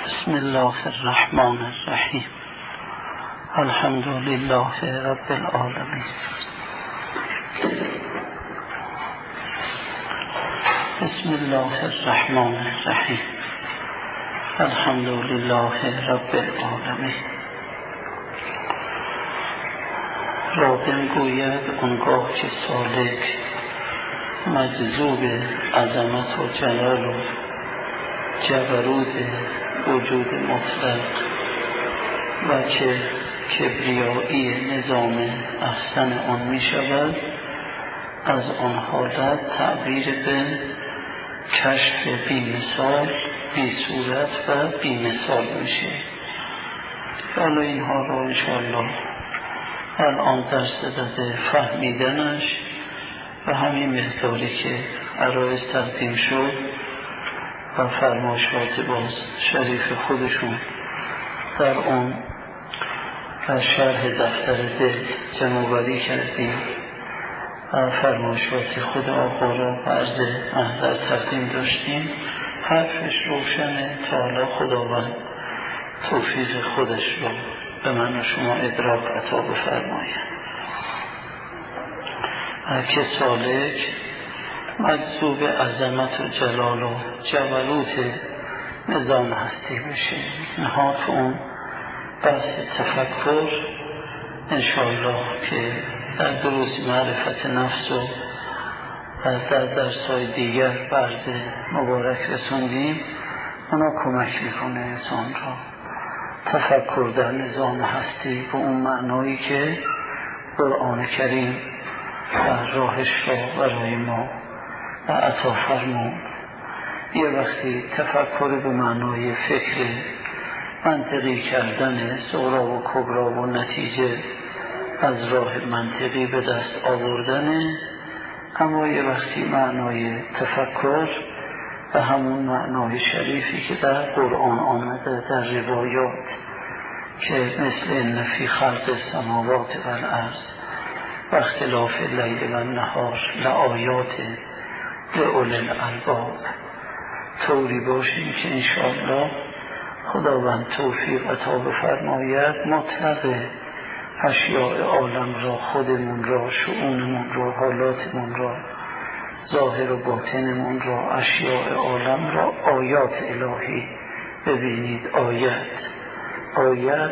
بسم الله الرحمن الرحیم. الحمد لله رب العالمین. بسم الله الرحمن الرحیم. الحمد لله رب العالمین. راغب گوید آنگاه که سالک مجذوب عظمت و جلال و جبروت وجود مطلق و که کبریایی نظام احسن آن می شود، از آن حالت تعبیر به کشف بی مثال، بی صورت و بی مثال میشه. حالا اینها رو انشاءالله الان در صدد فهمیدنش و همین مقداری که عرایض تقدیم شد و فرمایشات باز شریف خودشون در اون از شرح دفتر دل جمع‌آوری کردیم و فرمایشات خود آقا را عرض محضر تقدیم داشتیم. حرفش روشنه تا حالا خداوند توفیق خودش رو به من و شما ادراک عطا بفرماید. که سالک مجذوب عظمت و جلال و جبروت نظام هستی بشه. نهاد اون بحث تفکر انشاءالله که در دروس معرفت نفس و در درس‌های دیگر برد مبارک رسوندیم، اونا کمک میکنه انسان را تفکر در نظام هستی به اون معنایی که قرآن کریم و راهش را برای ما و عطا فرمود. یه وقتی تفکر به معنای فکر منطقی کردن صغرا و کبرا و نتیجه از راه منطقی به دست آوردنه، اما یه وقتی معنای تفکر و همون معنای شریفی که در قرآن آمده در روایات که مثل ان فی خلق السماوات و الارض و اختلاف اللیل و النهار لآیات لأولی الالباب طوری باشیم که انشاءالله خداوند توفیق عطا بفرماید مطلق اشیاء عالم را، خودمون را، شؤونمون را، حالاتمون را، ظاهر و باطنمون را، اشیاء عالم را آیات الهی ببینید. آیت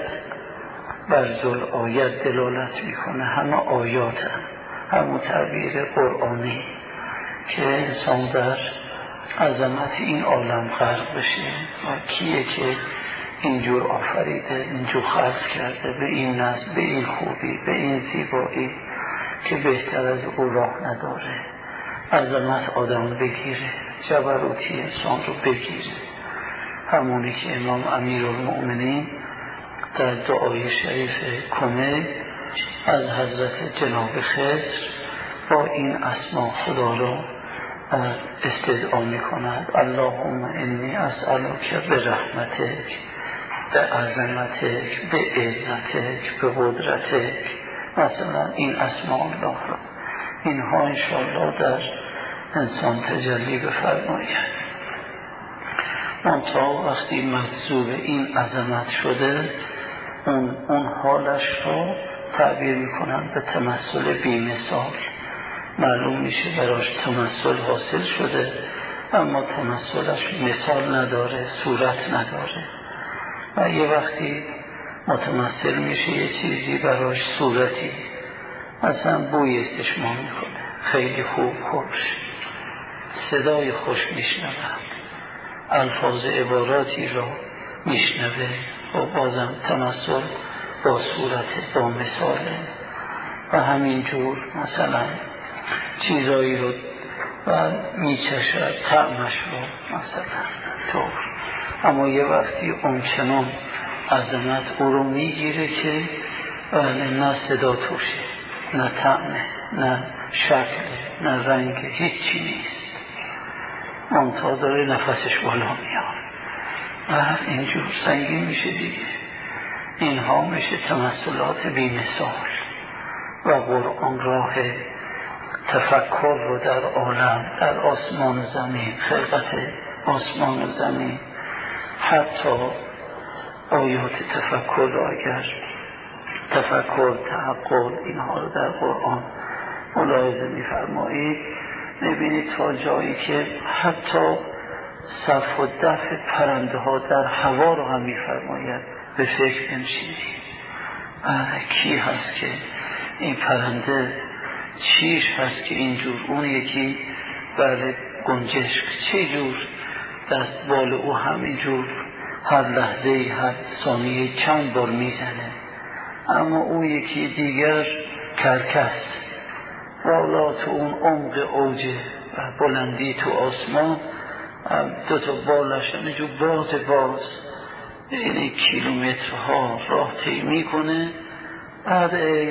برزل آیت دلالت میکنه، همه آیات همون تعبیر قرآنی که انسان در عظمت این عالم غرق بشه و کیه که اینجور آفریده، اینجور خلق کرده، به این نظم، به این خوبی، به این زیبایی که بهتر از او راه نداره. عظمت آدم بگیره، جبروتی انسان رو بگیره، همونی که امام امیرالمؤمنین در دعای شریف کمه از حضرت جناب خضر با این اسما خدا را استدعا می کند: اللهم انی اسألک به رحمتک، به عظمتک، به عزتک، به قدرتک. مثلا این اسما الله را، اینها انشاءالله در انسان تجلی بفرماید. منتها وقتی مجذوب این عظمت شده، اون حالش رو تعبیر میکنن به تمثل بی مثال. معلوم میشه براش تمثل حاصل شده، اما تمثلش مثال نداره، صورت نداره. و یه وقتی متمثل میشه یه چیزی براش صورتی، مثلا بوی استشمام میکنه، خیلی خوش، صدای خوش میشنوه، الفاظ عباراتی را میشنوه و بازم تمثل با صورت، با مثاله. و همینجور مثلا چیزایی رو و میچشد، طعمش رو مثلا طور. اما یه وقتی اونچنان عظمت او رو میگیره که نه صدا توشه، نه طعمه، نه شکل، نه رنگ، هیچی نیست، منتها داره نفسش بالا میاد و اینجور سنگین میشه دیگه. اینها میشه تمثلات بی مثال. و قرآن راه تفکر رو در عالم، در آسمان و زمین، خلقت آسمان و زمین، حتی آیات تفکر را اگر تفکر، تعقل اینها رو در قرآن ملاحظه می‌فرمایید، می‌بینید تا جایی که حتی صف و دفع پرنده ها در هوا رو هم می‌فرماید به فکر بنشینید. کی هست که این پرنده چیش هست که اینجور، اون یکی بله گنجشک چه جور دست بال او همینجور هر لحظه هر ثانیه چند بار میزنه، اما اون یکی دیگر کرکس والا تو اون عمق اوجه و بلندی تو آسمان دو تا بالش همینجور باز یعنی کیلومترها راه طی میکنه، بعد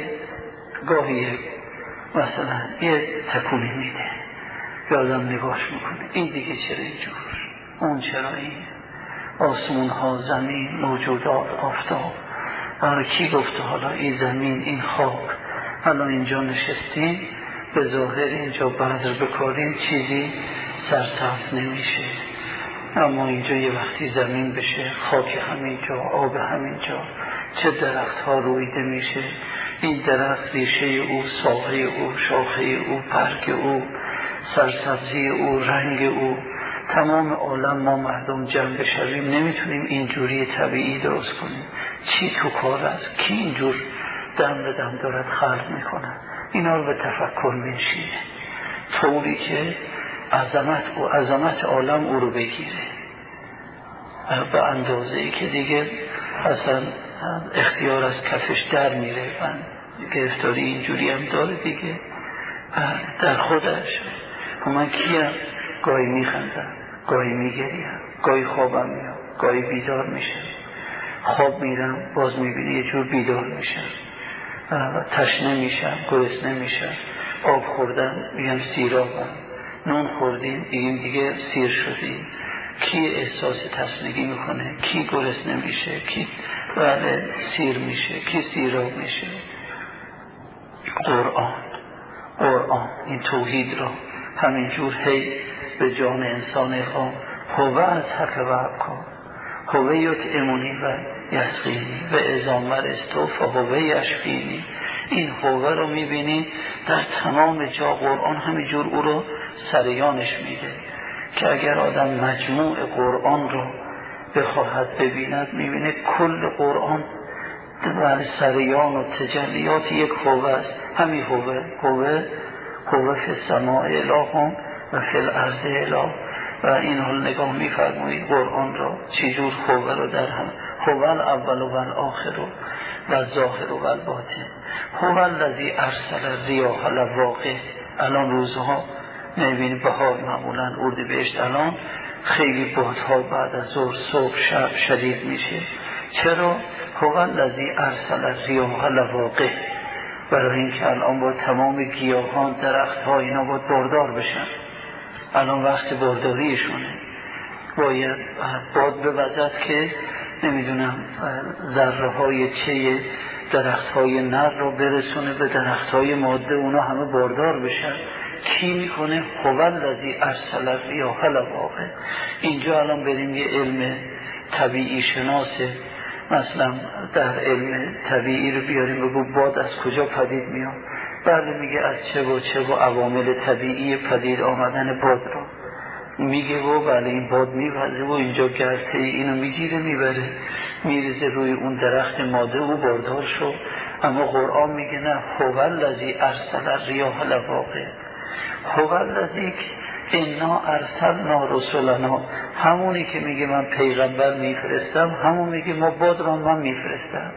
گاهی مثلا یه تکونی میده یادم نگاش میکنه، این دیگه چرا اینجور، اون چرا این، آسمون ها، زمین، موجودات، آفتاب. برای کی گفته حالا این زمین، این خاک، حالا اینجا نشستیم به ظاهر اینجا بذر بکاریم چیزی سرسبز نمیشه، اما اینجا یه وقتی زمین بشه، خاک همینجا، آب همینجا، چه درخت ها رویده میشه، این درخت ریشه او، ساقه او، شاخه او، برگ او، سرسبزی او، رنگ او، تمام عالم ما مردم جمع بشویم نمیتونیم اینجوری طبیعی درست کنیم. چی تو کار است؟ کی اینجور دم به دم دارد خلق میکنه؟ اینا رو به تفکر میشینه طوری که عظمت عالم او رو بگیره به اندازه ای که دیگه اصلا اختیار از کفش در میره و گرفتاری اینجوری هم داره دیگه در خودش. من کیم؟ گاهی میخندم، گاهی میگریم، گاهی خوابم میام، گاهی بیدار میشم، خواب میرم باز میبینی یه جور بیدار میشم، تشنه میشم، گرسنه میشم، آب خوردم میگم سیرابم، نون خوردیم میگیم دیگه سیر شدیم. کی احساس تشنگی میکنه؟ کی گرسنه میشه؟ کی بله سیر میشه؟ کی سیراب میشه؟ قرآن این توحید را همینجور هی به جان انسان اقام هوه از حق و ابکار، هوه یطعمنی و یسقینی و اذا مرضت فهو یشفینی. این هوه رو میبینی در تمام جا قرآن همینجور او رو سریانش میده که اگر آدم مجموع قرآن رو بخواهد ببیند میبینه کل قرآن در سریان و تجلیات یک هوه است. همین هوه فی السماء اله و فی الارض اله. و این حال نگاه میفرمایید قرآن را چجور هوه رو در هم، هوه الاول و الاخر و الظاهر و الباطن، هوه الذی ارسل الریاح لواقع. الان روزها میبینید بهار معمولا اردیبهشت الان خیلی بادها بعد از ظهر صبح شب شدید میشه. چرا؟ هوه الذی ارسل الریاح لواقع، برای اینکه الان با تمام گیاهان درختها اینا باید باردار بشن، الان وقت بارداریشونه، باید باد بوزد که نمیدونم ذره های چه درخت های نر رو برسونه به درخت های ماده، اونا همه باردار بشن. کی میکنه؟ هوه الذی ارسل الریاح لواقع. اینجا الان بریم یه علم طبیعی شناسه مثلا در علم طبیعی رو بیاریم بگو باد از کجا پدید میاد، بله میگه از چه و عوامل طبیعی پدید آمدن باد رو میگه و بله این باد میوزه و اینجا گرته اینو میگیره میبره میریزه روی اون درخت ماده و باردار شو. اما قرآن میگه نه، هوه الذی ارسل الریاح لواقع، هوه الذی انا ارسلنا رسلنا، همونی که میگه من پیغمبر میفرستم همون میگه ما باد را من میفرستم.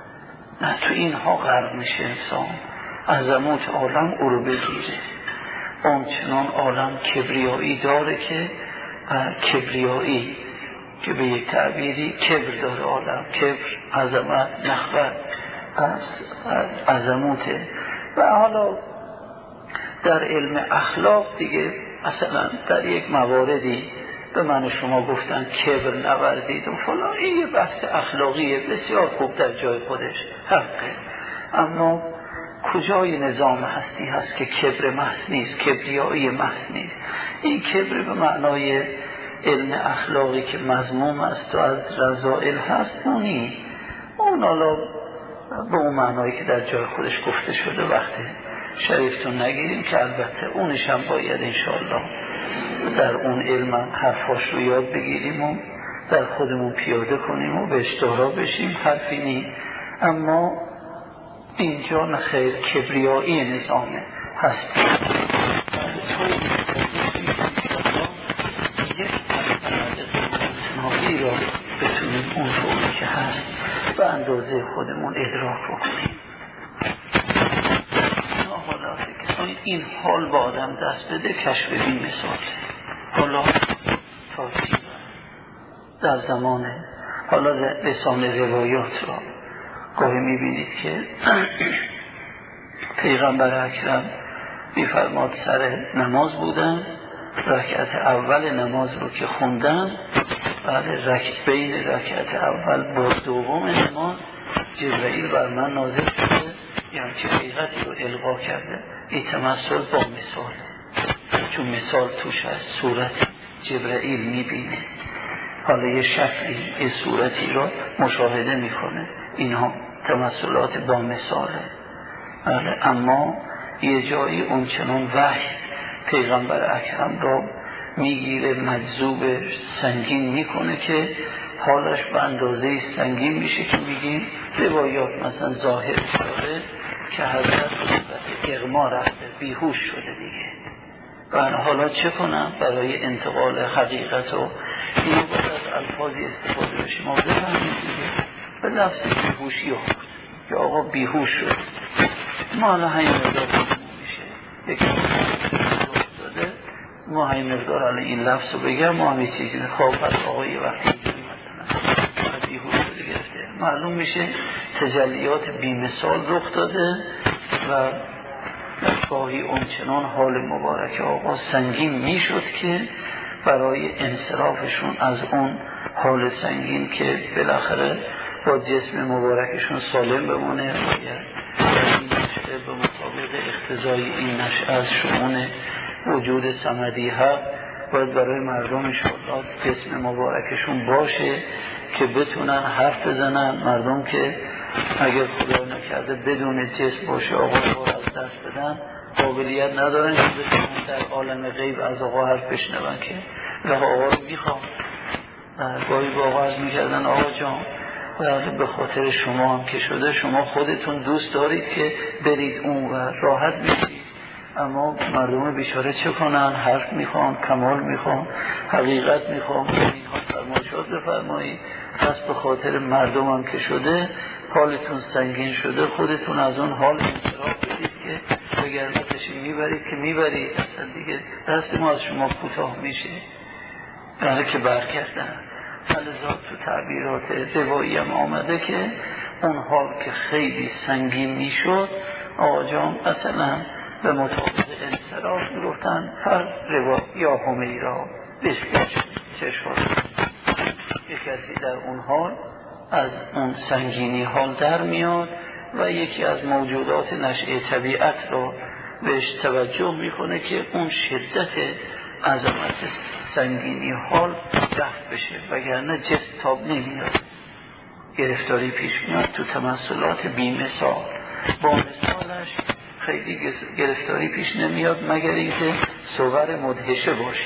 نه تو اینها غرق میشه انسان، عظمت عالم او رو بگیره. اونچنان عالم کبریایی داره که کبریایی که به یک تعبیری کبر داره عالم، کبر عظمت نخوت عظمته. و حالا در علم اخلاق دیگه مثلا در یک مواردی به من و شما گفتن کبر نورزید و فلان، این یه بحث اخلاقیه بسیار خوب در جای خودش حقه، اما کجای نظام هستی هست که کبر محض نیست، کبریایی محض نیست. این کبر به معنای علم اخلاقی که مذموم است و از رذائل هست اونی، اون حالا به اون معنایی که در جای خودش گفته شده وقتی شریفتون نگیریم که البته اونش هم باید انشاءالله در اون علم هم حرفاش رو یاد بگیریم و در خودمون پیاده کنیم و به اشتهارا بشیم، حرفی نی. اما اینجا نخیر کبریایی نظامه هست را بتونیم اون طوری که هست به اندازه خودمون ادراک بکنیم. حالاتی که این حال با آدم دست بده کشف بی مثال. حالا تا در زمان حالا لسان روایات را گاهی میبینید که پیغمبر اکرم میفرماد سر نماز بودن، رکعت اول نماز رو که خوندن، بعد بین رکعت اول با دوم نماز جبرئیل بر من نازل شده، یعنی که حقیقتی رو القا کرده. این تمثل با مثال، چون مثال توش از صورت جبرئیل میبینه، حالا یه شکلی یه صورتی رو مشاهده میکنه، اینها تمثلات با مثاله. اما یه جایی اون چنان وحی پیغمبر اکرم را میگیره، مجذوب سنگین میکنه که حالش به اندازه سنگین میشه که میگیم روایات مثلا ظاهر شده که حضرت اغما رفته، بیهوش شده دیگه. و حالا چه کنم برای انتقال حقیقت و اینو باید از الفاظی استفاده بشه، ما بفهمیم دیگه به لفظ بیهوشی ها که آقا بیهوش شد، ما حالا همین مقدار میشه یکی داده، ما همین مقدار حالا این لفظ رو بگم، ما همین چیزی خواب از آقای وقتی مثلا بیهوش شده گرفته، معلوم میشه تجلیات بیمثال رخ داده و گاهی اون چنان حال مبارک آقا سنگین میشد که برای انصرافشون از اون حال سنگین که بالاخره با جسم مبارکشون سالم بمونه، باید این نشأه به مطابق اقتضای این نشأه از شؤون وجود صمدی حق باید برای مردم انشاءالله جسم مبارکشون باشه که بتونن حرف بزنن. مردم که اگر خدا نکرده بدون جسم باشه آقا رو از دست بدن، قابلیت ندارن که بتونن در عالم غیب از آقا حرف بشنون که و آقا رو میخوام. گاهی با آقا عرض میکردن آقا جان به خاطر شما هم که شده، شما خودتون دوست دارید که برید اون و راحت میشید، اما مردم بیچاره چه کنن؟ حرف میخوان، کمال میخوان، حقیقت میخوان، اینها فرمایشات بفرمایید. پس به خاطر مردم هم که شده حالتون سنگین شده، خودتون از اون حال انصراف بدید که بگردتشی میبرید که میبرید، اصلا دیگه دست ما از شما کوتاه میشه. برای که برکردن فلذا تو تعبیرات روایی هم آمده که اون حال که خیلی سنگین میشد آقا جان مثلا به مطابق انصراف میگفتن هر روایی یا همیرا بشکش چشم یک کسی در اون حال از اون سنگینی حال در میاد و یکی از موجودات نشأه طبیعت رو بهش توجه میکنه که اون شدت عظمت سنگینی حال دفع بشه، وگرنه جسم تاب نمیاد، گرفتاری پیش میاد. تو تمثلات بیمثال با مثالش خیلی گرفتاری پیش نمیاد مگر اینکه صور مدهشه باشه،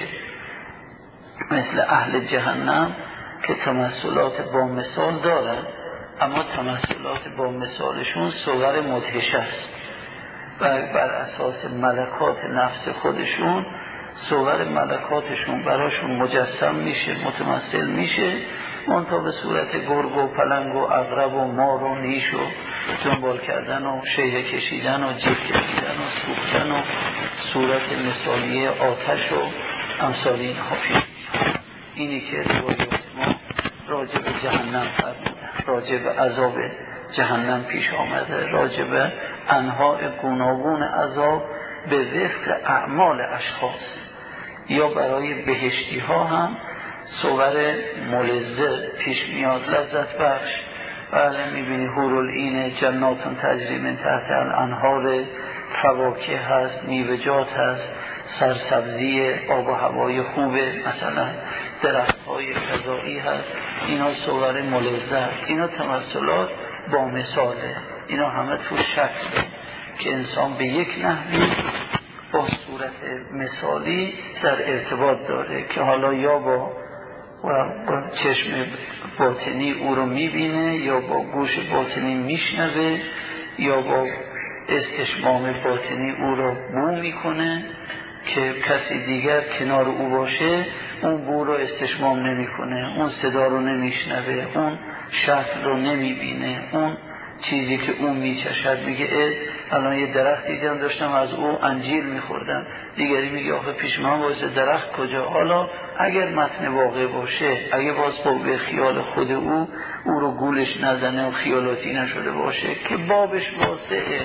مثل اهل جهنم که تمثلات با مثال دارن اما تمثلات با مثالشون صور مدهشه است و بر اساس ملکات نفس خودشون صور ملکاتشون براشون مجسم میشه، متمثل میشه، منتها به صورت گرگ و پلنگ و عقرب و مار و نیش و دنبال کردن و شیهه کشیدن و جیب کشیدن و سوختن و صورت مثالی آتش و امثال این حافظ. اینی که روایات ما راجع به جهنم فرمودن، راجع به عذاب جهنم پیش آمده، راجع به انواع گوناگون عذاب به وفق اعمال اشخاص، یا برای بهشتی ها هم صور ملذه پیش میاد، لذت بخش. بله میبینی حورالعین جناتون تجری من تحت الانهار، فواکه هست، میوه‌جات هست، سرسبزی، آب و هوای خوبه، مثلا درخت‌های فضایی هست، اینا صور ملزم، اینا تمثلات با مثاله، اینا همه تو شکله که انسان به یک نحوی با صورت مثالی در ارتباط داره که حالا یا با چشم باطنی او رو میبینه یا با گوش باطنی میشنوه یا با استشمام باطنی او رو بو میکنه که کسی دیگر کنار او باشه اون بو رو استشمام نمیکنه، اون صدا رو نمیشنوه، اون شکل رو نمیبینه، اون چیزی که اون میچشد میگه الان یه درخت دیدم داشتم از او انجیر میخوردم، دیگری میگه آخه پیش من واسه درخت کجا. حالا اگر متن واقع باشه، اگه باز به خیال خود او رو گولش نزنه و خیالاتی نشده باشه که بابش واسعه.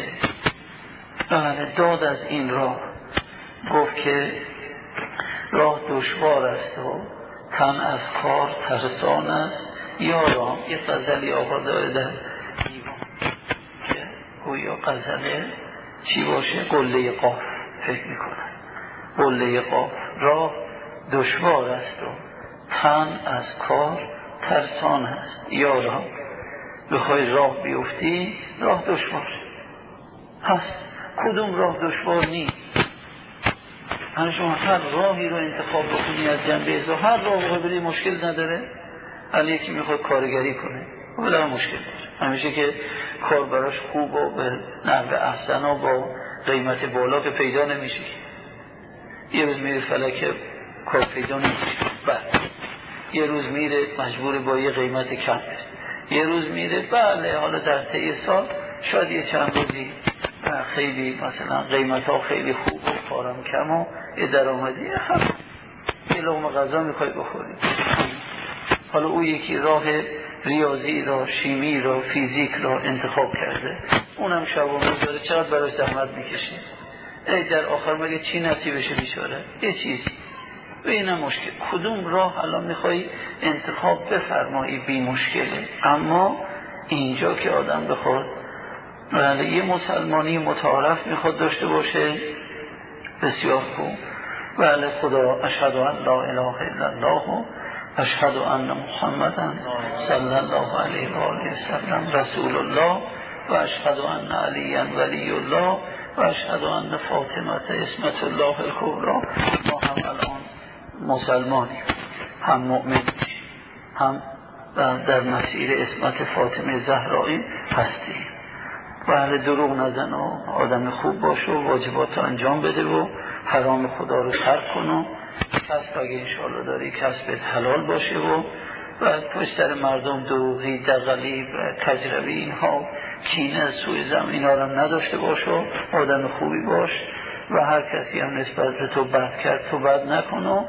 داد از این راه گفت که راه دشوار است و تن از کار ترسان است یاران. یه غزلی آقا داره در دیوان که گویا غزله چی باشه؟ قله قاف فکر میکنن. قله قاف راه دشوار است و تن از کار ترسان است یاران. بخوای راه بیفتی راه دشوار هست، کدوم راه دشوار نیست. شما هر راهی رو انتخاب بکنی از جنبه ازا، هر راه رو بری مشکل نداره. علی یکی میخواد کارگری کنه ولی مشکل داره، همیشه که کار براش خوب و به نحو احسن و با قیمت بالا که پیدا نمیشه. یه روز میره فلکه کار پیدا نمیشه، بعد یه روز میره مجبور با یه قیمت کم، یه روز میره بله حالا در طی سال شاید یه چند روزی خیلی مثلا قیمت ها خیلی خوب و کارم کم و یه درآمدی یه لقمه غذا میخوای بخوری. حالا او یکی راه ریاضی را، شیمی را، فیزیک را انتخاب کرده، اونم شب و روز داره، چقدر براش زحمت میکشه. در آخر مگه چی نصیبشه بیچاره؟ یه چیز. و اینم مشکل. کدوم راه الان میخوای انتخاب بفرمایی بی مشکله. اما اینجا که آدم بخواد یه مسلمانی متعارف میخواد داشته باشه بسیار خوب، بله خدا اشهد ان لا اله الا الله و اشهد ان محمدا صلی الله علیه و آله وسلم رسول الله و اشهد ان علی ولی الله و اشهد ان فاطمه اسمت الله الکبری. ما هم الان مسلمانیم، هم مؤمنیم، هم در مسیر اسمت فاطمه زهرایی هستیم. و اهل دروغ نزن و آدم خوب باش و واجبات انجام بده و حرام خدا رو ترک کن و کسب اگه انشاءالله داری کسبت حلال باشه و پشت سر مردم دروغی، دغلی و تجربی اینها کینه سوء ظن اینا رو نداشته باش و آدم خوبی باش و هر کسی هم نسبت به تو بد کرد تو بد نکن و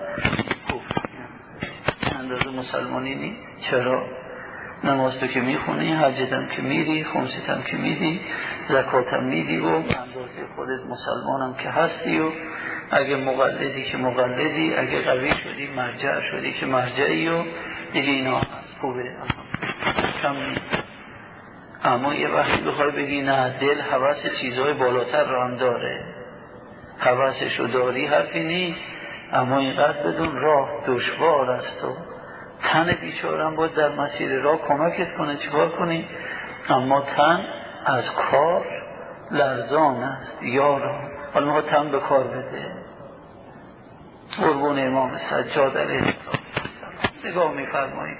اندازه مسلمانی نی. چرا؟ نماز تو که میخونی، حجت هم که میری، خمست هم که میدی، زکات هم میدی و اندازه خودت مسلمانم که هستی و اگه مقلدی که مقلدی، اگه قوی شدی مرجع شدی که مرجعی و دیگه اینا خوبه کم نیست. اما یه وقتی بخوای بگی نه دل حوث چیزهای بالاتر رو هم داره، حوثش رو داری حرفی نیست، اما اینقدر بدون راه دشوار است و تن بیچارم باید در مسیر راه کمکت کنه. چیکار کنی؟ اما تن از کار لرزان است یاران. حالا میخواد تن به کار بده. قربون امام سجاد علیه السلام نگاه میفرمایید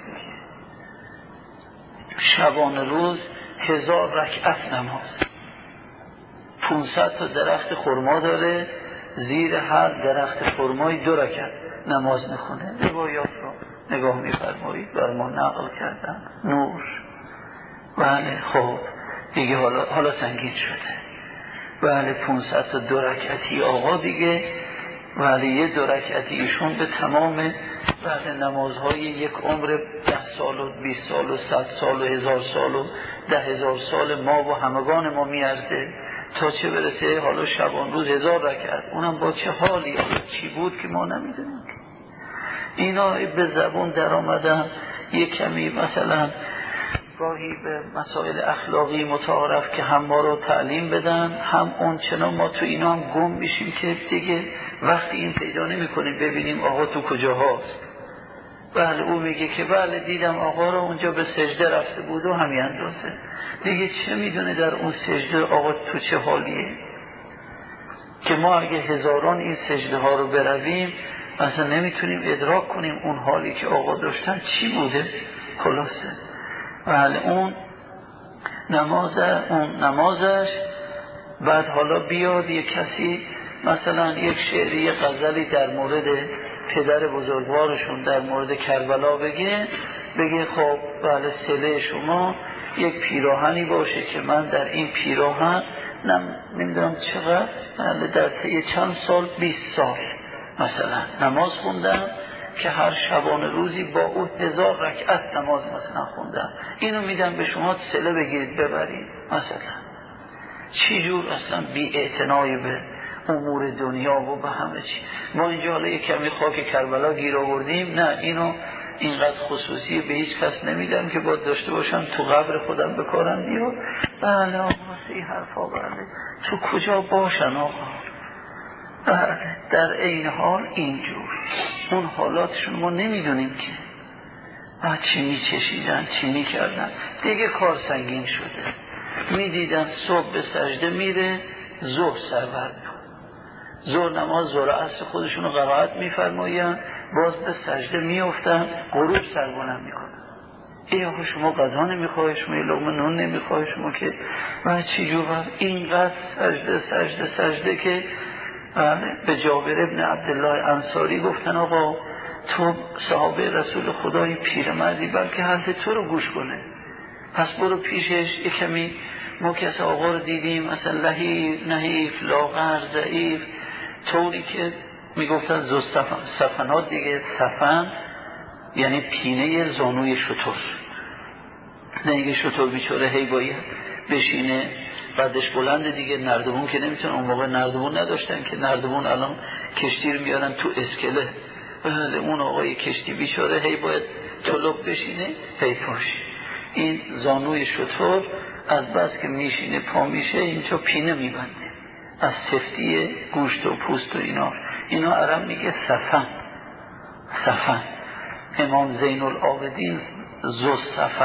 شبانه روز 1000 رکعت نماز، 500 تا درخت خرما داره، زیر هر درخت خرمای 2 رکعت نماز میخونه. روایات رو نگاه میفرمایید بر ما نقل کردن. نور. بله خب دیگه حالا سنگین شده. بله 500 تا 2 رکعتی آقا دیگه. بله یه 2 رکعتی ایشون به تمام بله نمازهای یک عمر 10 سال و 20 سال و 100 سال و 1000 سال و 10,000 سال ما و همگان ما میارزه تا چه برسه حالا شبان روز 1000 رکعت، اونم با چه حالی چی بود که ما نمیدونیم. اینا به زبون در آمدن یک کمی مثلا گاهی به مسائل اخلاقی متعارف که هم ما رو تعلیم بدن، هم اون چنان ما تو اینا هم گم میشیم که دیگه وقتی این پیدا نمی کنیم ببینیم آقا تو کجا هاست. بله او میگه که بله دیدم آقا رو اونجا به سجده رفته بود و همین اندازه. دیگه چه میدونه در اون سجده آقا تو چه حالیه، که ما اگه هزاران این سجده ها رو برویم اصلا نمیتونیم ادراک کنیم اون حالی که آقا داشتن چی بوده. خلاصه بله اون نمازش. بعد حالا بیاد یک کسی مثلا یک شعری یک غزلی در مورد پدر بزرگوارشون در مورد کربلا بگه خب بله صله شما یک پیراهنی باشه که من در این پیراهن نمیدونم چقدر بله در طی چند سال 20 سال مثلا نماز خوندم که هر شبانه روزی با او 1000 رکعت نماز مثلا خوندم، اینو میدم به شما صله بگیرید ببرید مثلا. چی جور اصلا بی اعتنایی به امور دنیا و به همه چی. ما اینجا حالا یک کمی خاک کربلا گیر آوردیم، نه اینو اینقدر خصوصی به هیچ کس نمیدم که باید داشته باشم تو قبر خودم بکارم دیو. بله آقا این حرفا بله تو کجا باشن آقا. بله در این حال اینجور اون حالاتشون ما نمیدونیم که چی میچشیدن چی میکردن. دیگه کار سنگین شده. میدیدن صبح به سجده میره، ظهر سرور میکنه، ظهر نماز ظهر عصر خودشونو قرائت میفرماین، باز به سجده میافتن، غروب سربلند میکنن. ای آقا شما غذا نمیخوای، شما یه لقمه نون نمیخوای، شما که من چی جور اینقدر سجده که به جابر ابن عبدالله انصاری گفتن آقا تو صحابه رسول خدای پیرمردی بلکه حرف تو رو گوش کنه، پس برو پیشش. یک کمی ما که از آقا رو دیدیم مثلا لحیف نحیف لاغر ضعیف طوری که میگفتن صفنات دیگه، صفن یعنی پینه زانوی شتر، دیگه شتر بیچاره هی باید بشینه بعدش بلنده دیگه. نردبون که نمیتونه، اون موقع نردبون نداشتن که نردبون الان کشتی رو میارن تو اسکله. بله اون آقای کشتی بیچاره هی باید طلب بشینه هی پاش. این زانوی شتر از بس که میشینه پا میشه اینجا پینه میبنده از سفتی گوشت و پوست و اینا عرب میگه صفن. امام زین العابدین ذو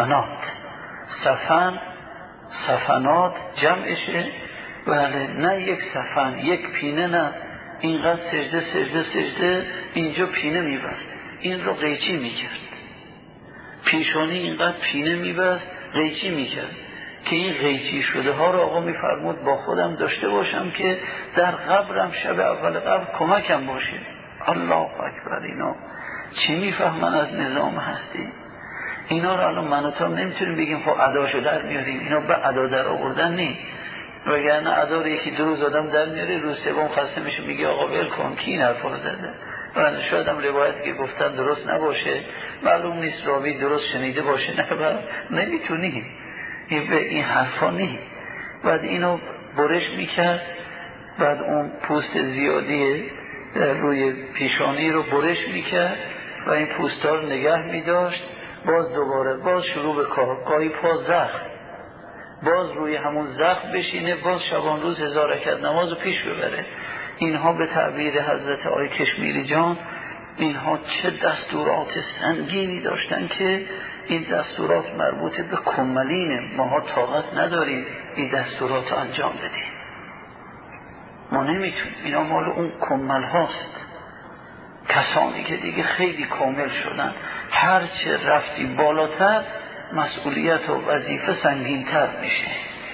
صفنات جمعشه. بله نه یک صفن یک پینه، نه اینقدر سجده اینجا پینه میبست، این رو قیچی میکرد، پیشانی اینقدر پینه میبست قیچی میکرد که این قیچی شده ها رو آقا میفرمود با خودم داشته باشم که در قبرم شب اول قبر کمکم باشه. الله اکبر. اینا چی میفهمن از نظام هستی؟ اینا رو الان من و تو نمیتونیم بگیم خب اداشو در میاریم، اینا به ادا در آوردن نیست، وگرنه ادا رو یکی دو روز آدم در میاره، روز سوم خسته میشه میگه آقا ول کن کی این حرفا رو زده. و شاید هم روایت که گفتن درست نباشه، معلوم نیست راوی درست شنیده باشه نمیتونی این حرفا نیست. بعد اینو برش میکرد، بعد اون پوست زیادی روی پیشانی رو برش میکرد و این پوستا رو نگه میداشت، باز دوباره باز شروع به کار، گاهی پا زخم، باز روی همون زخم بشینه، باز شبان روز 1000 رکعت نماز رو پیش ببره. اینها به تعبیر حضرت آقای کشمیری جان اینها چه دستورات سنگینی داشتن که این دستورات مربوط به کمالینه، ماها طاقت نداریم این دستورات رو انجام بدیم، ما نمیتونیم، اینا مال اون کمال هاست. کسانی که دیگه خیلی کامل شدن هرچه رفتی بالاتر مسئولیت و وظیفه سنگین‌تر میشه.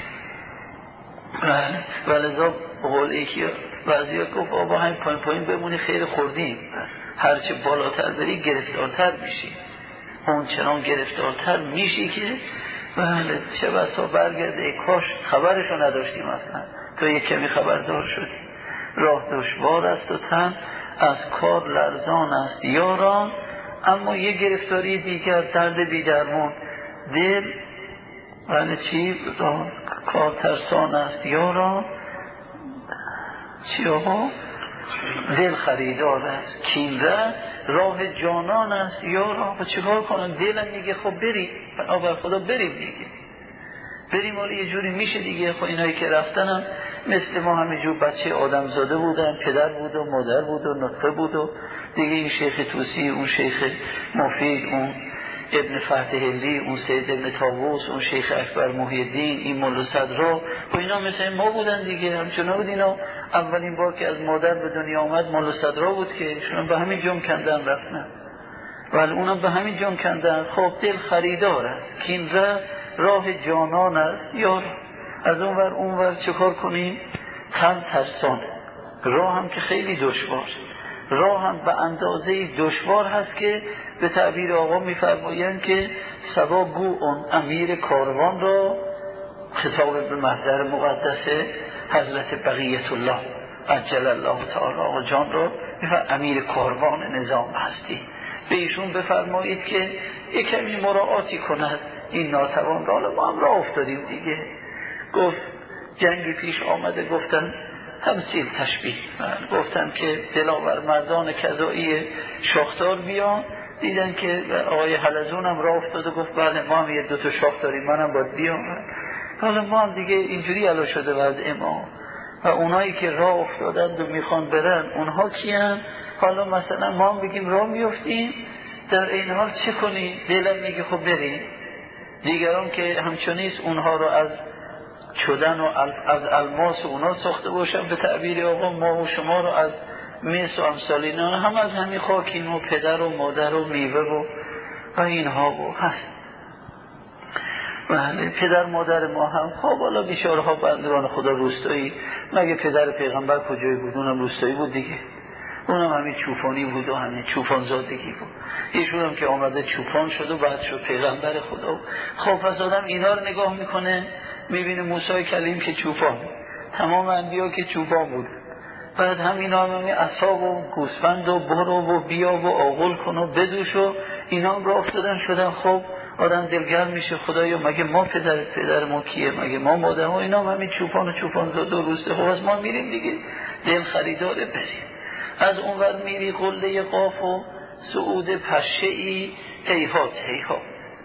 ولذا بقول یکی وضعیت گفت آبا همین پایین بمونی خیر خوردیم، هرچه بالاتر بری گرفتارتر میشی، اون چنان گرفتارتر میشی که بله چه بسا برگرده ای کاش خبرشو نداشتیم اصلا، تو یک کمی خبردار شدی. راه دشوار است و تن از کار لرزان است یاران، اما یه گرفتاری دیگر درد بی درمان دل بله چی کار ترسان است یاران، چی آقا دل خریدار است کینده راه جانان است یاران. و چیکار کنن؟ دلم میگه خب بریم، بنابر خدا بریم دیگه، بریم، ولی یه جوری میشه دیگه. خب اینایی که رفتنم مثل ما همینجور بچه آدم زاده بودن، پدر بود و مادر بود و نطفه بود و دیگه این شیخ توسی، اون شیخ مفید، اون ابن فتحعلی، اون سید ابن طاووس، اون شیخ اکبر محی الدین، این مولا صدرا و اینا مثل ما بودن دیگه. همچنان بود. اینا اولین بار که از مادر به دنیا آمد مولا صدرا بود که شما به همین جام کندن رفتن، ولی اونا به همین جام کندن. خب دل خریدار است که این راه جانان است، یا از اون ور چه کار کنیم؟ تن ترسان. راه هم که خیلی دشوار، راه هم به اندازه دشوار هست که به تعبیر آقا میفرمایند که سوا گو اون امیر کاروان را، خطاب به محضر مقدس حضرت بقیت الله عجل الله تعالی آقا جان را امیر کاروان نظام هستی، به ایشون بفرمایید که یک کمی مراعاتی کند این ناتوان را. ما هم راه افتادیم دیگه. گفت جنگی پیش آمده، گفتن تمثیل تشبیه، گفتن که دلاور مردان کذایی شاختار بیان، دیدن که آقای حلزون هم راه افتاده، گفت بله ما هم یه 2 شاخ داریم، منم باید بیام. حالا ما هم دیگه اینجوری علا شده وضع ما، و اونایی که راه افتادند و میخوان برن اونها کیان؟ حالا مثلا ما هم بگیم راه میفتیم، در این حال چه کنیم؟ دلم میگه خب بریم. دیگران که همچنیست اونها رو از چدن و از الماس و اونا ساخته باشن، به تعبیر آقا ما و شما رو از مس و امثال اینا هم از همین خاکیم و پدر و مادر و میوه و اینها هست. بله پدر مادر ما هم خب حالا بیچاره ها بندگان خدا روستایی، مگه پدر پیغمبر کجای بود؟ اونم روستایی بود دیگه، اونم همین چوپانی بود و همین چوپان زادگی بود. ایشون هم که آمده چوپان شد و بعد شد پیغمبر خدا. خب پس آدم اینا رو نگاه میکنه، میبینه موسی کلیم که چوپان، تمام انبیا که چوپان بود، بعد اینا هم اصحاب و گوسفند و برو و بیا و آغل کن و بدوش و اینا هم را افتادن شدن. خب آدم دلگرم میشه، خدایا مگه ما پدر ما کیه؟ مگه ما مادر ما؟ اینا هم همین چوپان و چوپان زاده و روسته. خب از ما میریم دیگه، دل خریداره بریم. از اونور میری قله قاف و سعود پشه ای هیهات هیهات.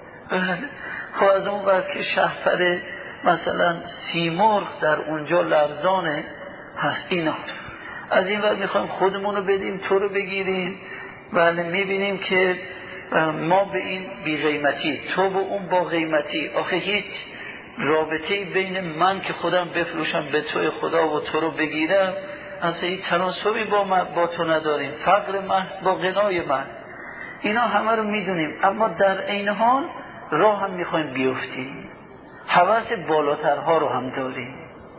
خب از اونور که شهپر مثلا سیمرغ در اونجا لرزانه هست. اینا از این ور میخوایم خودمونو بدیم، تو رو بگیریم. بله میبینیم که ما به این بی قیمتی، تو با اون با قیمتی. آخه هیچ رابطه‌ای بین من که خودم بفروشم به توی خدا و تو رو بگیرم، اصلا هیچ تناسبی با تو نداریم. فقر من با غنای من، اینا همه رو میدونیم، اما در عین حال راه هم میخوایم بیفتیم، هوس بالاترها رو هم داریم،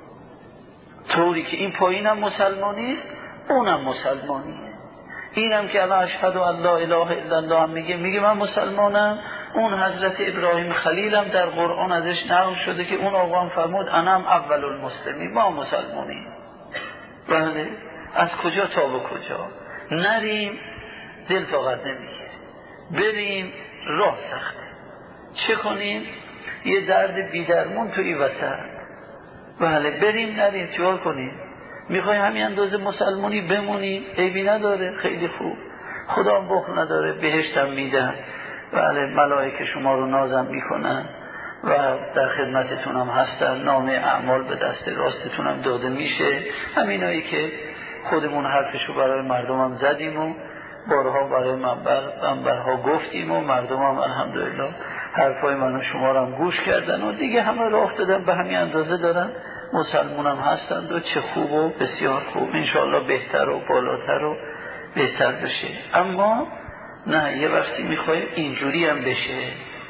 طوری که این پایین هم مسلمانی اونم مسلمانیه. اینم که الان اشهد ان لا اله الا الله هم میگه من مسلمانم. اون حضرت ابراهیم خلیلم در قرآن ازش نقل شده که اون آقا هم فرمود انم اول المسلمین، ما مسلمانیم. بله از کجا تا به کجا نریم؟ دل طاقت نمیگه. بریم راه سخته، چه کنیم؟ یه درد بیدرمون توی وسط. بله بریم نریم چیکار کنیم؟ میخوای همین اندازه مسلمانی بمونیم؟ عیبی نداره، خیلی خوب، خدا هم بخل نداره، بهشتم میدن. بله ملائکه شما رو نازم میکنن و در خدمتتون هم هستن، نامه اعمال به دست راستتون هم داده میشه. همینایی که خودمون حرفشو برای مردم هم زدیم و بارها برای منبرها گفتیم و مردم هم الحمدلله حرفای من و شما رو هم گوش کردن و دیگه همه راه دادن، به همین اندازه دارن مسلمون هم هستند و چه خوب و بسیار خوب، انشاءالله بهتر و بالاتر و بهتر بشه. اما نه، یه وقتی میخوایم اینجوری هم بشه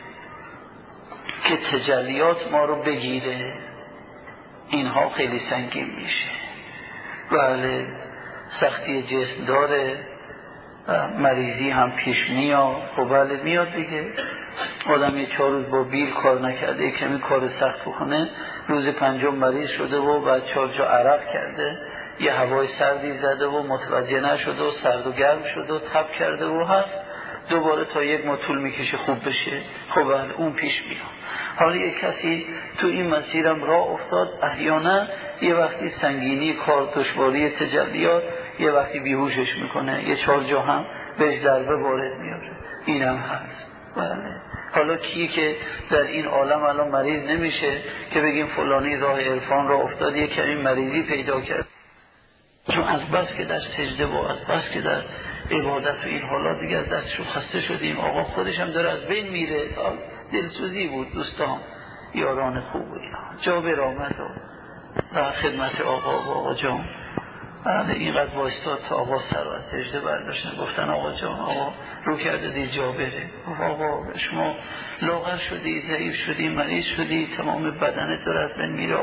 که تجلیات ما رو بگیره، اینها خیلی سنگین میشه. بله سختی جسم داره، مریضی هم پیش میاد. خب بله میاد دیگه، آدم یه 4 روز با بیل کار نکرده، یه کمی کار سخت بکنه، روز 5 مریض شده و بعد 4 جا عرق کرده، یه هوای سردی زده و متوجه نشده و سرد و گرم شده و تب کرده و هست، دوباره تا 1 ماه طول میکشه خوب بشه. خب بله اون پیش میاد. حالا یک کسی تو این مسیرم راه افتاد، احیانا یه وقتی سنگینی کار، دشواری تجلیات، یه وقتی بیهوشش میکنه، یه 4 جا هم بهش ضربه وارد میاره، اینم هست. بله حالا کی که در این عالم الان مریض نمیشه که بگیم فلانی راه عرفان را افتاد یک کمی مریضی پیدا کرد، چون از بس که در سجده و از بس که در عبادت و این حالا دیگه از دستشو خسته شدیم. آقا خودش هم داره از بین میره. دلسوزی بود دوستان، یاران خوب بود، جابر آمد و خدمت آقا جان بعد اینقدر وایستاد تا آقا سر و از سجده برداشتن، گفتن آقا جان آقا رو کرده دی جابره. آقا شما لاغر شدی، ضعیف شدی، مریض شدی، تمام بدنت داره از بین میره.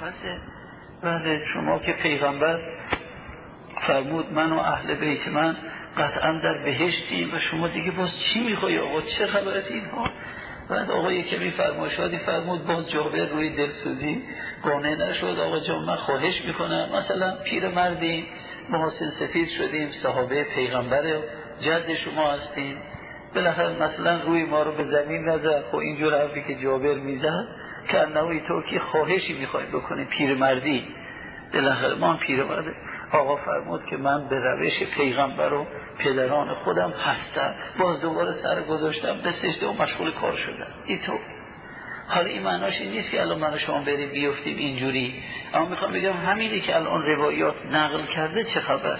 بله شما که پیغمبر فرمود من و اهل بیت من قطعا در بهشتیم و شما دیگه باز چی میخوای آقا، چه خبرت اینها؟ بعد آقا یکی فرمایشاتی فرمود، باز جابر روی دلسوزی قانع نشد. آقا جان من خواهش میکنم، مثلا پیر مردیم، محاسن سفید شدیم، صحابه پیغمبر جد شما هستیم، بالاخره مثلا روی ما رو به زمین نزد. خب اینجور حرفی که جابر میزد که انهوی تو که خواهشی میخوایم بکنیم، پیر مردی، بالاخره ما هم پیر مرده. آقا فرمود که من به روش پیغمبر و پدران خودم هستم. باز دوباره سر گذاشتم به سجده و مشغول کار شدم. این تو حالا این معناش این نیست که الان من و شما بریم بیفتیم اینجوری، اما میخوام بگم همینی که الان روایات نقل کرده چه خبره.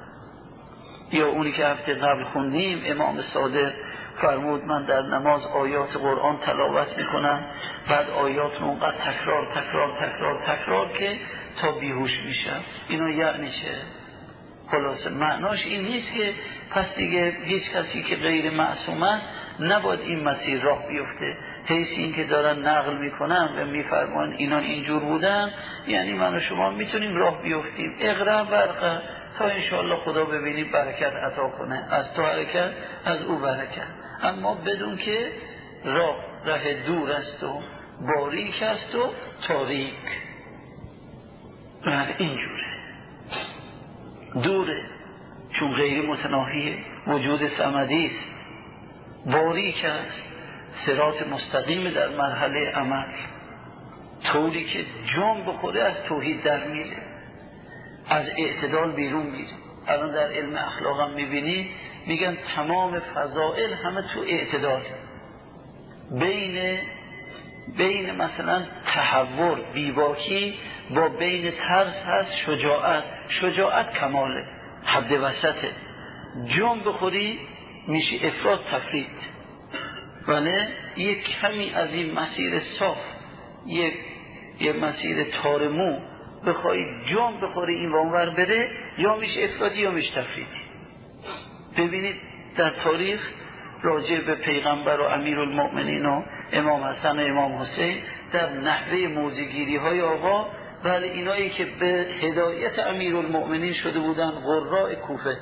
یا اونی که هفته قبل خوندیم امام صادق فرمود من در نماز آیات قرآن تلاوت میکنم، بعد آیات رو اونقدر تکرار که تا بیهوش میشم. اینا یعنی چه؟ خلاصه معناش این نیست که پس دیگه هیچ کسی که غیر معصوم است نباید این مسیر راه بیفته. حیث این که دارن نقل میکنن و میفرمان اینا اینجور بودن، یعنی من و شما میتونیم راه بیفتیم. اقرا برقه تا انشاءالله خدا ببینیم برکت عطا کنه، از تو حرکت از او برکت، اما بدون که راه دور است و باریک است و تاریک. اینجوره دوره، چون غیر متناهیه، وجود صمدی است، باریک است، صراط مستقیم در مرحله عمل، طوری که جان بخوره از توحید در میره، از اعتدال بیرون میره. الان در علم اخلاق هم میبینی میگن تمام فضائل همه تو اعتدال، بین مثلا تحور بیباکی با بین ترس هست شجاعت کماله، حد وسطه. جان بخوری میشه افراط تفرید، ولی یک کمی از این مسیر صاف، یک مسیر تارمو بخوای جان بخوری این وانور بره، یا میشه افراطی یا میشه تفریدی. ببینید در تاریخ راجع به پیغمبر و امیرالمؤمنین و امام حسن و امام حسین در نحوه موضع‌گیری های آقا، ولی اینایی که به هدایت امیرالمؤمنین شده بودن قراء کوفه،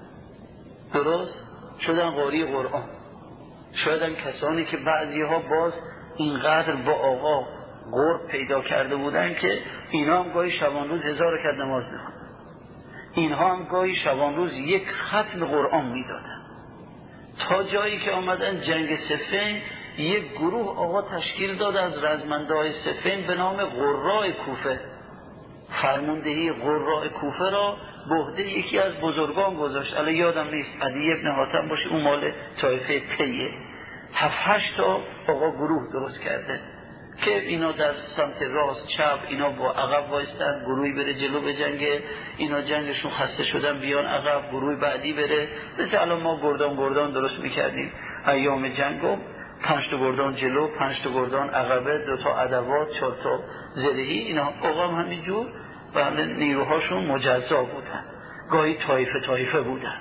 درست شدن قاری قرآن، شدن کسانی که بعضی ها باز اینقدر با آقا قرب پیدا کرده بودن که اینا هم گاهی شبان روز 1000 رکعت نماز میخوندن، اینها هم گاهی شبان روز یک ختم قرآن میدادن، تا جایی که آمدن جنگ صفین یک گروه آقا تشکیل داد از رزمنده‌های صفین به نام قراء کوفه. فرماندهی قراء کوفه را به عهده یکی از بزرگان گذاشت، الان یادم نیست، عدی ابن حاتم باشه، اون مال طایفه تیه. 7-8 تا آقا گروه درست کرده که اینا در سمت راست چپ، اینا با عقب وایستن، گروهی بره جلو به جنگه، اینا جنگشون خسته شدن بیان عقب، گروه بعدی بره. مثل الان ما گردان درست میکردیم ایام جنگو، 5 تا گردان جلو، 5 تا گردان عقبه، 2 تا ادوات، 4 تا زرهی. اینا آقا هم همینجور و نیروهاشون مجزا بودن، گاهی طایفه بودن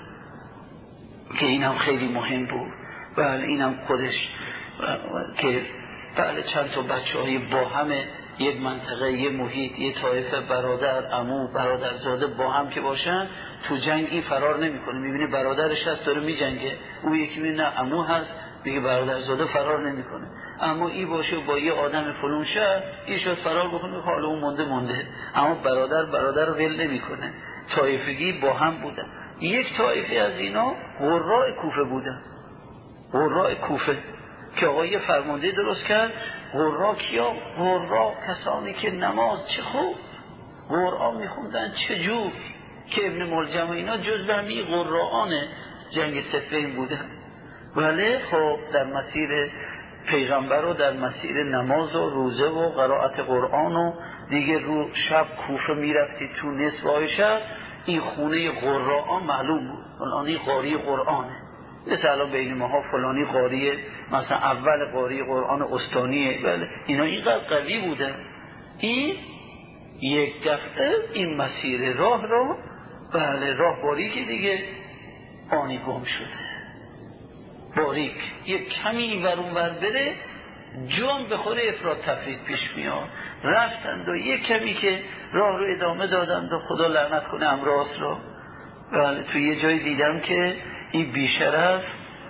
که این هم خیلی مهم بود. و این هم خودش که بله چند تا بچه های با همه یک منطقه، یک محیط، یک طایفه، برادر، عمو، برادرزاده با هم که باشن تو جنگ این فرار نمیکنه. میبینی برادرش هست داره میجنگه، او یکی میبینه عمو هست دیگه برادرزاده فرار نمیکنه، اما این باشه با یه آدم فلان شهر این شاید فرار بکنه، حالا اون مونده، اما برادر رو ول نمیکنه. طایفگی با هم بودن. یک طایفه از اینا قراء کوفه بودن، قراء کوفه که آقای فرمانده درست کرد. قراء کیا؟ قراء کسانی که نماز چه خوب قرآن میخوندن، چه جور که ابن ملجم اینا جزو همین قراءان جنگ صفین بودن. ولی خب در مسیر پیغمبر رو در مسیر نماز و روزه و قرائت قرآن و دیگه رو شب کوفه میرفتی تو نصفهای شب، این خونه قراء معلوم بود فلانی قاری قرآنه. مثل الان بین ماها فلانی قاری، مثلا اول قاری قرآن استانیه، بله اینا اینقدر قوی بودن. این یک دفعه این مسیر راه رو، بله راه باریکی دیگه آنی گم شده، باریک یک کمی این ورون ور بره جان به خود افراد تفرید پیش میاد. رفتند و یک کمی که راه رو ادامه دادند و خدا لعنت کنه امراض رو. بله تو یه جای دیدم که این بیشرف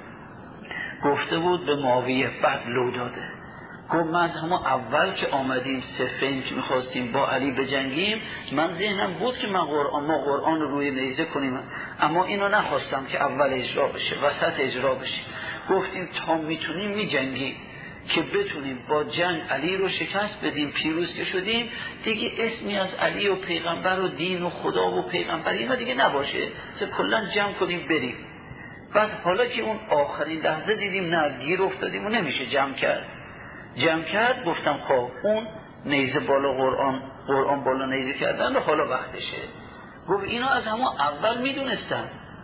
گفته بود به معاویه، بعد لو داده، گفت من از همون اول که آمدیم صفین که میخواستیم با علی بجنگیم، من ذهنم بود که ما قرآن رو روی نیزه کنیم، اما اینو نخواستم که اول اجرا بشه، وسط اجرا بشه. گفتیم تا میتونیم میجنگیم که بتونیم با جنگ علی رو شکست بدیم، پیروز که شدیم دیگه اسمی از علی و پیغمبر و دین و خدا و پیغمبر اینا دیگه نباشه، کلا جمع کنیم بریم. بعد حالا که اون آخرین لحظه دیدیم نه گیر افتادیم و نمیشه جمع کرد، گفتم خب اون نیزه بالا قرآن بالا نیزه کردن و حالا وقتشه. گفت اینا از همون اول میدونستن،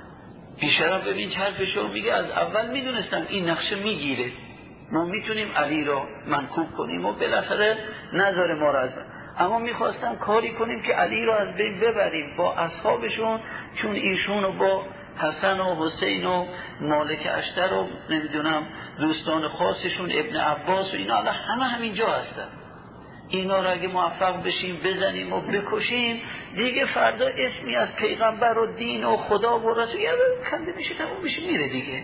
بیشرف ببین چه حرفشو میگه، از اول میدونستن این نقشه میگیره، ما میتونیم علی رو منکوب کنیم و بالاخره نذاره ما رو از، اما میخواستم کاری کنیم که علی رو از بین ببریم با اصحابشون، چون ایشون رو با حسن و حسین و مالک اشتر و نمیدونم دوستان خاصشون ابن عباس و اینا همه همینجا هستن، اینا رو اگه موفق بشیم بزنیم و بکشیم دیگه فردا اسمی از پیغمبر و دین و خدا و رسول کنده میشه، تموم میشه، میره دیگه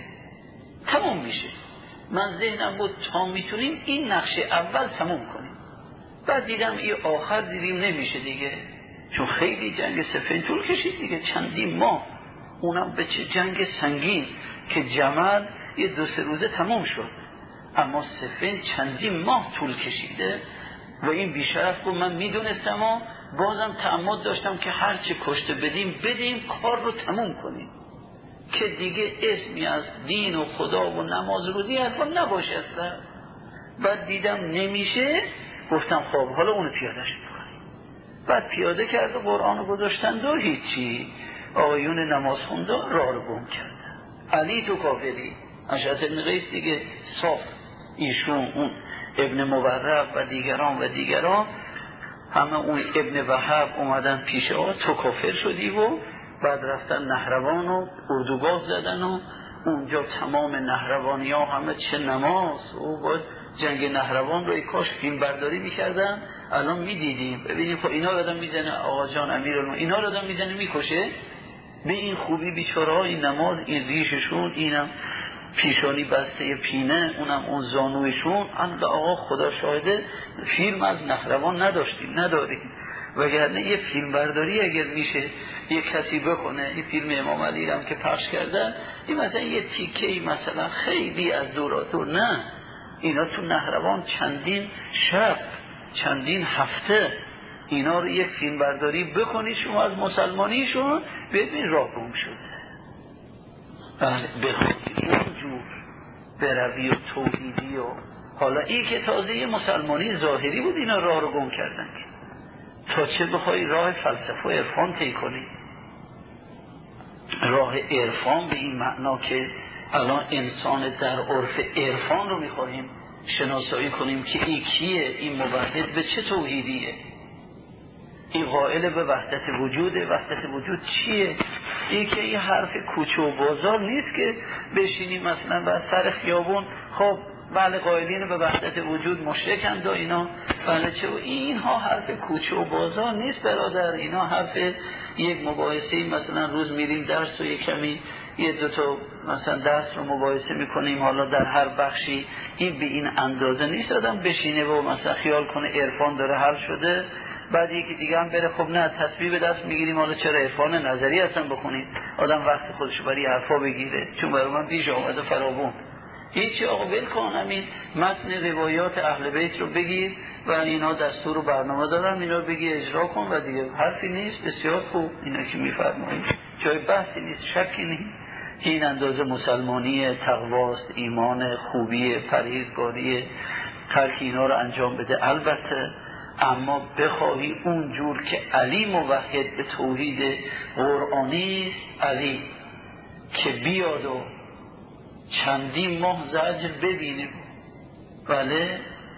تموم میشه. من ذهنم بود تا میتونیم این نقشه اول تموم کنیم. بعد دیدم این آخر دیدیم نمیشه دیگه، چون خیلی جنگ صفین طول کشید دیگه، چندین ماه، اونم به چه جنگ سنگین که جمل یه 2-3 روزه تموم شد، اما صفین چندین ماه طول کشیده. و این بیشرف گفت من میدونستم و بازم تعمد داشتم که هرچی کشته بدیم کار رو تموم کنیم که دیگه اسمی از دین و خدا و نماز روزی حرفان نباشه اصلا. بعد دیدم نمیشه، گفتم خب حالا اونو پیادهش میکنیم. بعد پیاده کرد و قرآن رو گذاشتند و هیچی، آقایون نماز خونده راه رو گم کردن. علی تو کافری، اشعث ابن قیس دیگه صاف، ایشون اون ابن مبرق و دیگران همه اون ابن وهب اومدن پیش آقا تو کافر شدی و بعد رفتن نهروان و اردوگاه زدن و اونجا تمام نهروانی ها همه چه نماز و باید جنگ نهروان رو کاش فیلم برداری میکردن الان میدیدیم. ببینیم خب اینا رو آدم میزنه، آقا جان امیرالمومنین اینا رو آدم میزنه میکشه به این خوبی بیچاره ها، این نماز، این ریششون، اینم پیشانی بسته پینه، اونم اون زانویشون. آقا خدا شاهده فیلم از نهروان نداریم، وگرنه یه فیلم برداری اگر میشه یه کسی بکنه، این فیلم امام علی هم که پخش کردن، این مثلا یه تیکه‌ای مثلا خیلی از دور نه، اینا تو نهروان چندین شب چندین هفته اینا رو یک فیلم برداری بکنی شما از مسلمانیشون، ببین راه گم شده. بله بخوایی اونجور بروی و توحیدی و حالا این که تازه یه مسلمانی ظاهری بود اینا راه رو گم کردن، تا چه بخوای راه فلسفه و عرفان طی کنی، راه عرفان به این معنا که الان انسان در عرف عرفان رو میخواهیم شناسایی کنیم که این کیه، این موحد به چه توحیدیه، این قائل به وحدت وجوده، وحدت وجود چیه، این که این حرف کوچه و بازار نیست که بشینیم مثلا بر سر خیابون خب بله قائلین به وحدت وجود مشرکند و اینا بله چه، اینها حرف کوچه و بازار نیست برادر، اینا حرف یک مباحثه، مثلا روز میریم درس و یک کمی یه دوتا مثلا درس رو مباحثه میکنیم، حالا در هر بخشی این به این اندازه نیست آدم بشینه و مثلا خیال کنه عرفان داره حل شده بعد یکی دیگه هم بره خب نه تسبیح به دست میگیریم حالا چرا عرفان نظری اصلا بخونیم، آدم وقت خودشو برای حرفا بگیره، چون برای من پیش آمده فراوون هیچی. آقا ول کن، همین متن روایات اهل بیت رو بگیر و اینا دستور و برنامه دارن، اینا رو بگی اجرا کن و دیگه حرفی نیست. بسیار خوب، اینا که میفرمایید جای بحثی نیست، شکی نیست، این اندازه مسلمانی، تقواست، ایمان، خوبی، پرهیزگاری، ترک اینا رو انجام بده. البته اما بخواهی اونجور که علی موحد به توحید قرآنی است، علی که بیاد و چندین ماه زجر ببینه، بله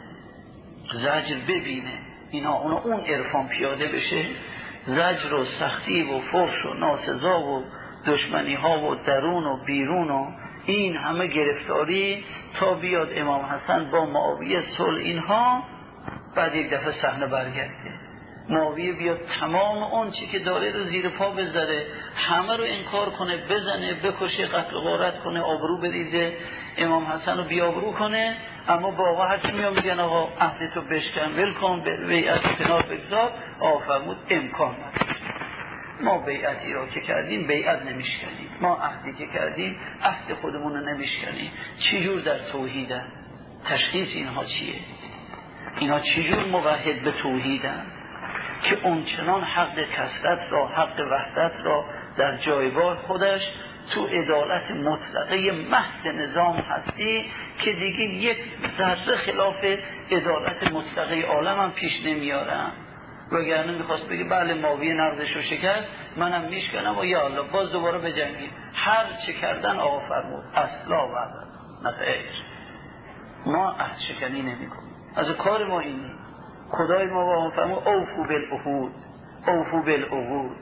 زجر ببینه، اینا اون عرفان پیاده بشه، زجر و سختی و فرش و ناسزا و دشمنی ها و درون و بیرون و این همه گرفتاری، تا بیاد امام حسن با معاویه صلح اینها، بعد یک دفعه صحنه برگرده، معاویه بیاد تمام اون چی که داره رو زیر پا بذاره، همه رو انکار کنه، بزنه، بکشه، قتل و غارت کنه، آبرو بریزه، امام حسن رو بیابرو کنه. اما با آقا هرچی میان میگن آقا عهدتو بشکن، ول کن، بیعت کنار بگذار. آقا فرمود امکان نداره، ما بیعتی را که کردیم بیعت نمیشکنیم، ما عهدی که کردیم عهد خودمون رو نمیشکنیم. چی جور در توحیدن؟ تشخیص اینها چیه؟ اینا چی جور موحد به توحیدن که اونچنان حق کثرت را، حق وحدت را در جایگاه خودش تو عدالت مطلقه محض نظام هستی که دیگه یک ذره خلاف عدالت مطلقه عالم هم پیش نمیارم. وگرنه میخواست بگه بله معاویه نقضش رو شکست، منم میشکنم و یا الله باز دوباره بجنگیم. هر چه کردن آقا فرمود اصلا و نه خیر، ما عهد شکنی نمی کنیم، از کار ما اینه. خدای ما با فرمود اوفو بالعهود، اوفو بالعقود.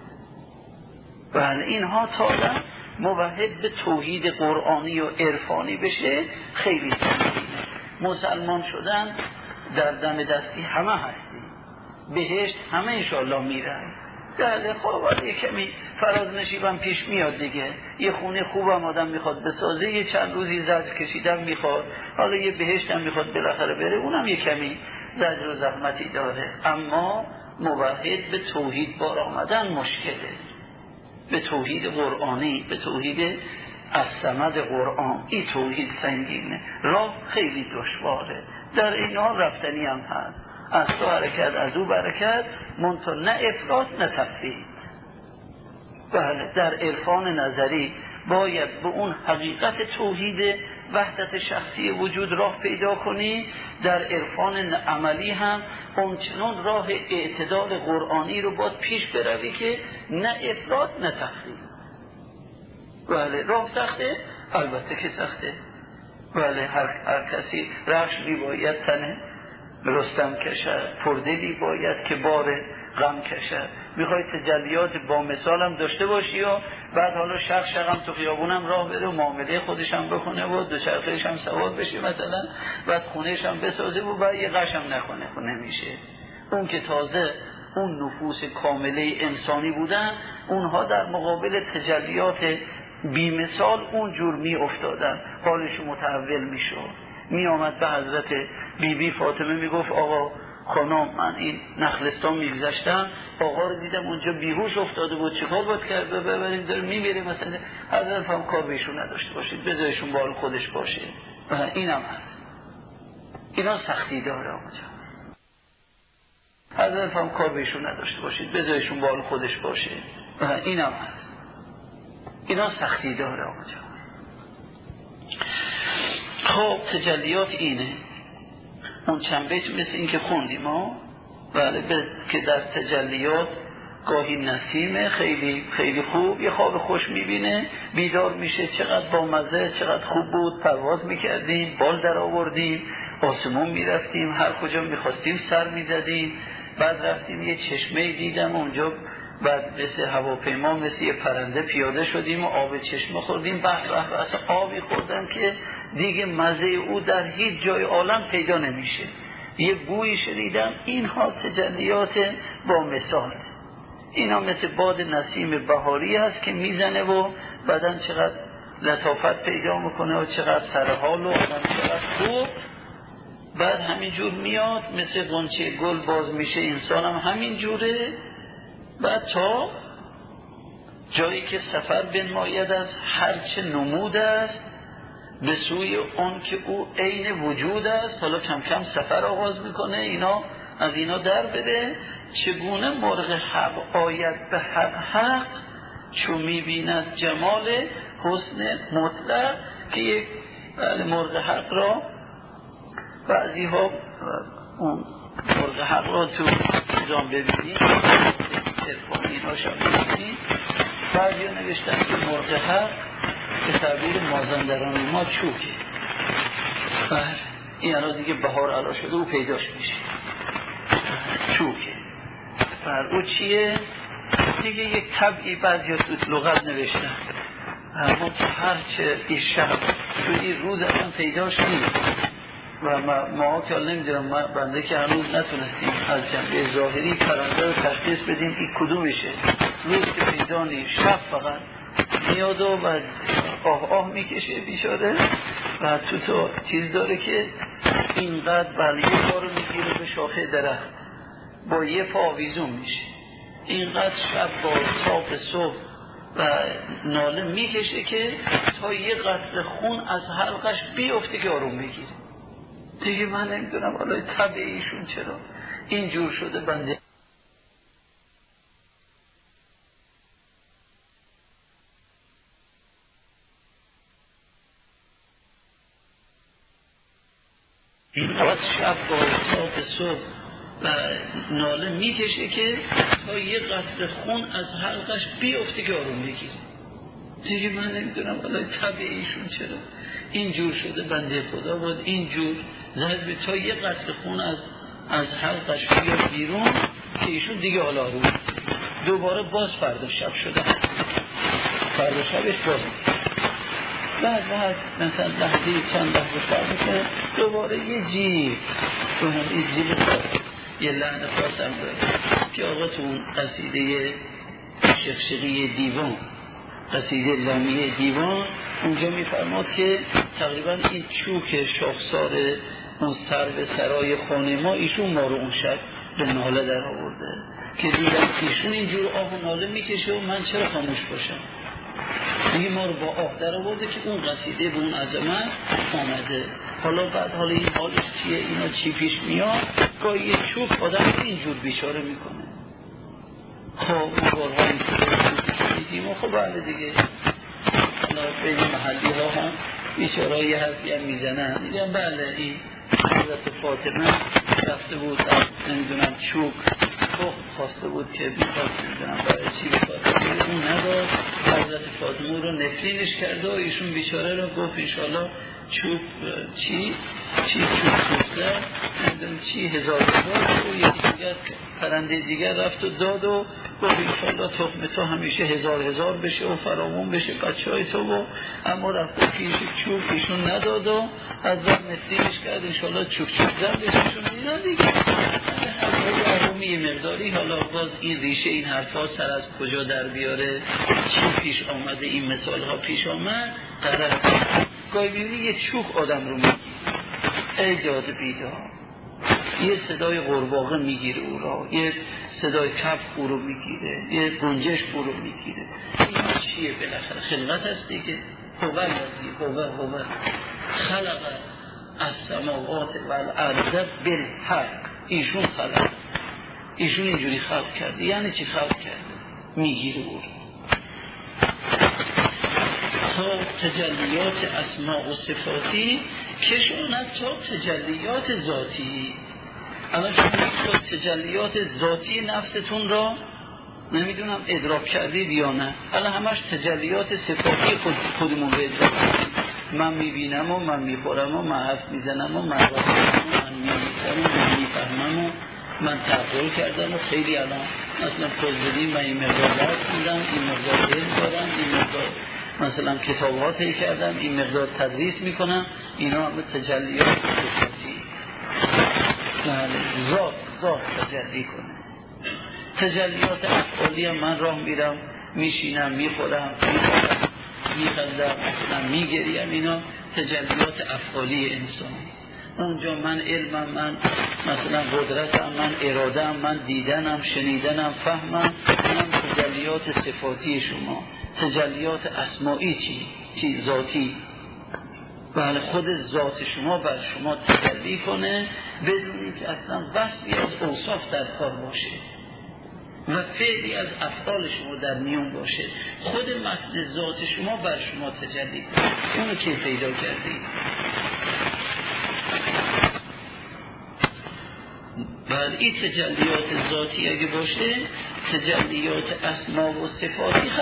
بله اینها تا موحد به توحید قرآنی و عرفانی بشه خیلی سنگینه. مسلمان شدن در دم دستی همه هستی، بهشت همه انشالله میرن. بله خب یه کمی فراز نشیبم پیش میاد دیگه، یه خونه خوبم آدم میخواد بسازه، یه چند روزی زجر کشیدن میخواد، حالا یه بهشت هم میخواد بالاخره بره، اونم یه کمی زجر و زحمتی داره. اما موحد به توحید بار آمدن مشکله، به توحید قرآنی، به توحید الصمد قرآن. این توحید سنگینه، راه خیلی دشواره، در این حال رفتنی هم هست، از تو حرکت از او برکت، منتها نه افراط نه تفرید. بله در عرفان نظری باید به اون حقیقت توحید وحدت شخصی وجود راه پیدا کنی، در عرفان عملی هم اونچنان راه اعتدال قرآنی رو باید پیش بروی که نه افراط نه تفرید. بله راه سخته، البته که سخته. بله هر کسی رخش بی باید تنه رستم کشد، پردلی باید که بار غم کشد. میخوای تجلیات با مثال هم داشته باشی و بعد حالا شق هم تو خیابونم راه بره و معامله خودش هم بکنه و دوچرخه‌اش هم سوار بشه مثلا، بعد خونهش هم بسازه و بعد یه قش هم نکنه، خب نمیشه. اون که تازه اون نفوس کامله انسانی بودن، اونها در مقابل تجلیات بی مثال اونجور می افتادن، حالشون متحول می شد. می آمد به حضرت بیبی فاطمه می گفت آقا خانم من این نخلستان می گذشتم، آقا رو دیدم اونجا بیهوش افتاده بود، چیکار باید کرد؟ ببریم داره می میره مثلا. حضرت هم کار بهشون نداشته باشید، بذارشون بال خودش باشه. این هم هست، اینا سختی داره آقا جان. حضرت هم کار بهشون نداشته باشید، بذارشون بال خودش باشه. این هم هست، اینا سختی داره آقا جان. خب تجلیات اینه، اون چند بیت مثل این که خوندیم ها، بله که در تجلیات گاهی نسیمه خیلی خیلی خوب، یه خواب خوش میبینه، بیدار میشه، چقدر با مزه، چقدر خوب بود، پرواز میکردیم، بال در آوردیم، آسمون میرفتیم، هر کجا میخواستیم سر میزدیم، بعد رفتیم یه چشمه دیدم اونجا، بعد مثل هواپیما مثل یه پرنده پیاده شدیم و آب چشمه خوردیم، اصلا آبی خوردم که دیگه مزه او در هیچ جای عالم پیدا نمیشه، یه بویی شنیدم. اینها تجلیات با مثال، اینا مثل باد نسیم بهاری هست که میزنه و بدن چقدر لطافت پیدا میکنه و چقدر سرحال و آدم چقدر خوب، بعد همینجور میاد مثل غنچه گل باز میشه، انسان هم همینجوره. بعد تا جایی که سفر بنماید از هرچه نمود است به سوی اون که او عین وجود است، حالا کم کم سفر آغاز میکنه، اینا از اینا در بده. چگونه مرغ حق آید به حق حق، چو میبیند جمال حسن مطلق که یک مرغ حق را بعضی ها اون مرغ حق را تو نظام ببینید تلفانی ها شما ببینید بعضی ها نوشتن که مرغ حق به تعبیر مازندران ما چوکه این الان دیگه بهار علا شده او پیداش میشه چوکه او چیه؟ دیگه یک طبعی بعضی ها تو لغت نوشتن اما هرچه این شب تو این روز اصلا پیداش نیست و ما که نمیدونم بنده که هنوز نتونستیم از جنبه ظاهری پرنده رو تشخیص بدیم این کدومشه روز که پیدا نیست شب فقط میاد و آه میکشه بیچاره و تو چیز داره که اینقدر بلیه پا رو میگیره به شاخه درخت با یه پا آویزون میشه اینقدر شب با صاف صبح و ناله میکشه که تا یه قطره خون از حلقش بیفته که آروم بگیره دیگه من نمیدونم حالا طبع ایشون چرا اینجور شده بنده این قطر شب با صاف صبح و ناله میکشه که تا یه قطره خون از حلقش بیفته که آروم بگیره دیگه من نمیدونم حالا طبع ایشون چرا اینجور شده بنده خدا باید اینجور زهد تا یه قطره خون از حلقش بیاد بیرون که ایشون دیگه حالا آروم دوباره باز فردا شب شده فردا شبش باز بعد مثلا لحظه چند لحظه فردا که دوباره یه جیب این جیب خواست یه لحن خواست هم داره که آقا تو اون قصیده شخشقی دیوان قصیده لامیه دیوان اونجا میفرماد که تقریبا این چوک شاخسار اون سر به سرای خانه ما ایشون ما رو اون شب به ناله در آورده که دیدم ایشون اینجور آه و ناله میکشه و من چرا خاموش باشم دیگه ما رو با آه در آورده که اون قصیده به اون عظمت آمده حالا بعد حالا این حالش چیه اینا چی پیش میاد گاهی یه چوک آدم اینجور بیچاره میکنه خب اون بارهایی که دیدیم و خب بعد دیگه بین محلی ها هم بیچاره یه حرفی هم میزنن میگن بله این حضرت فاطمه رفته بود نمیدونم چوک خواسته بود که بیخواست نمیدونم برای چی بخواست اون نداد حضرت فاطمه رو نفرینش کرده و ایشون بیچاره رو گفت انشالله چوب چی چوب نمیدونم چی هزار و یکی دیگر پرنده دیگر رفت و داد و گفت انشالله تخم تو همیشه هزار بشه و فرامون بشه بچه های تو و اما رفت پیش چوب ایشون نداد و از زن نفرینش کرد انشالله چوب زن بششون اینا دیگه یه مقداری حالا باز این ریشه این حرفا سر از کجا در بیاره چی پیش آمده این مثال ها پیش آمد قدر گاهی بیدی یه چوک آدم رو میگیره ایجاد بیدار یه صدای قرباغه میگیره او را یه صدای کف او رو میگیره یه گنجش او رو میگیره این چیه بالاخره خلقت هست دیگه هوه خلق از سماوات و الارض بالحق ایشون خلق ایشون اینجوری خلق کرده یعنی چی خلق کرده میگیره او تا تجلیات اسماء و صفاتی کشاند تا تجلیات ذاتی الان شما تا تجلیات ذاتی نفستون را نمیدونم ادراک کردید یا نه الان همش تجلیات صفاتی خودمون رو ادراک کردید من میبینم و من میخورم و من حرف میزنم و من راستم و من میمیسم و من میفهمم و من تحقیل کردم و خیلی الان مثلا پوزدی من این مقدار درس میدم این مقدار علم دارم این مقدار مثلا کتابات هی کردم این مقدار تدریس میکنم اینا همه تجلیات صفاتی ذات تجلی کنه تجلیات افعالی هم من راه میرم میشینم میخورم میخندم مثلا میگریم اینا تجلیات افعالی انسان اونجا من علمم من مثلا قدرتم من ارادم من دیدنم شنیدنم فهمم اینم تجلیات صفاتی شما تجلیات اسمائی چی ذاتی بله خود ذات شما بر شما تجلی کنه بدونی که اصلا وصفی از اوصاف در کار باشه و فعلی از افعال شما در میون باشه، خود متن ذات شما بر شما تجلی کنه. اونو که پیدا کردید. بله این تجلیات ذاتی اگه باشه، تجلیات اسما و صفاتی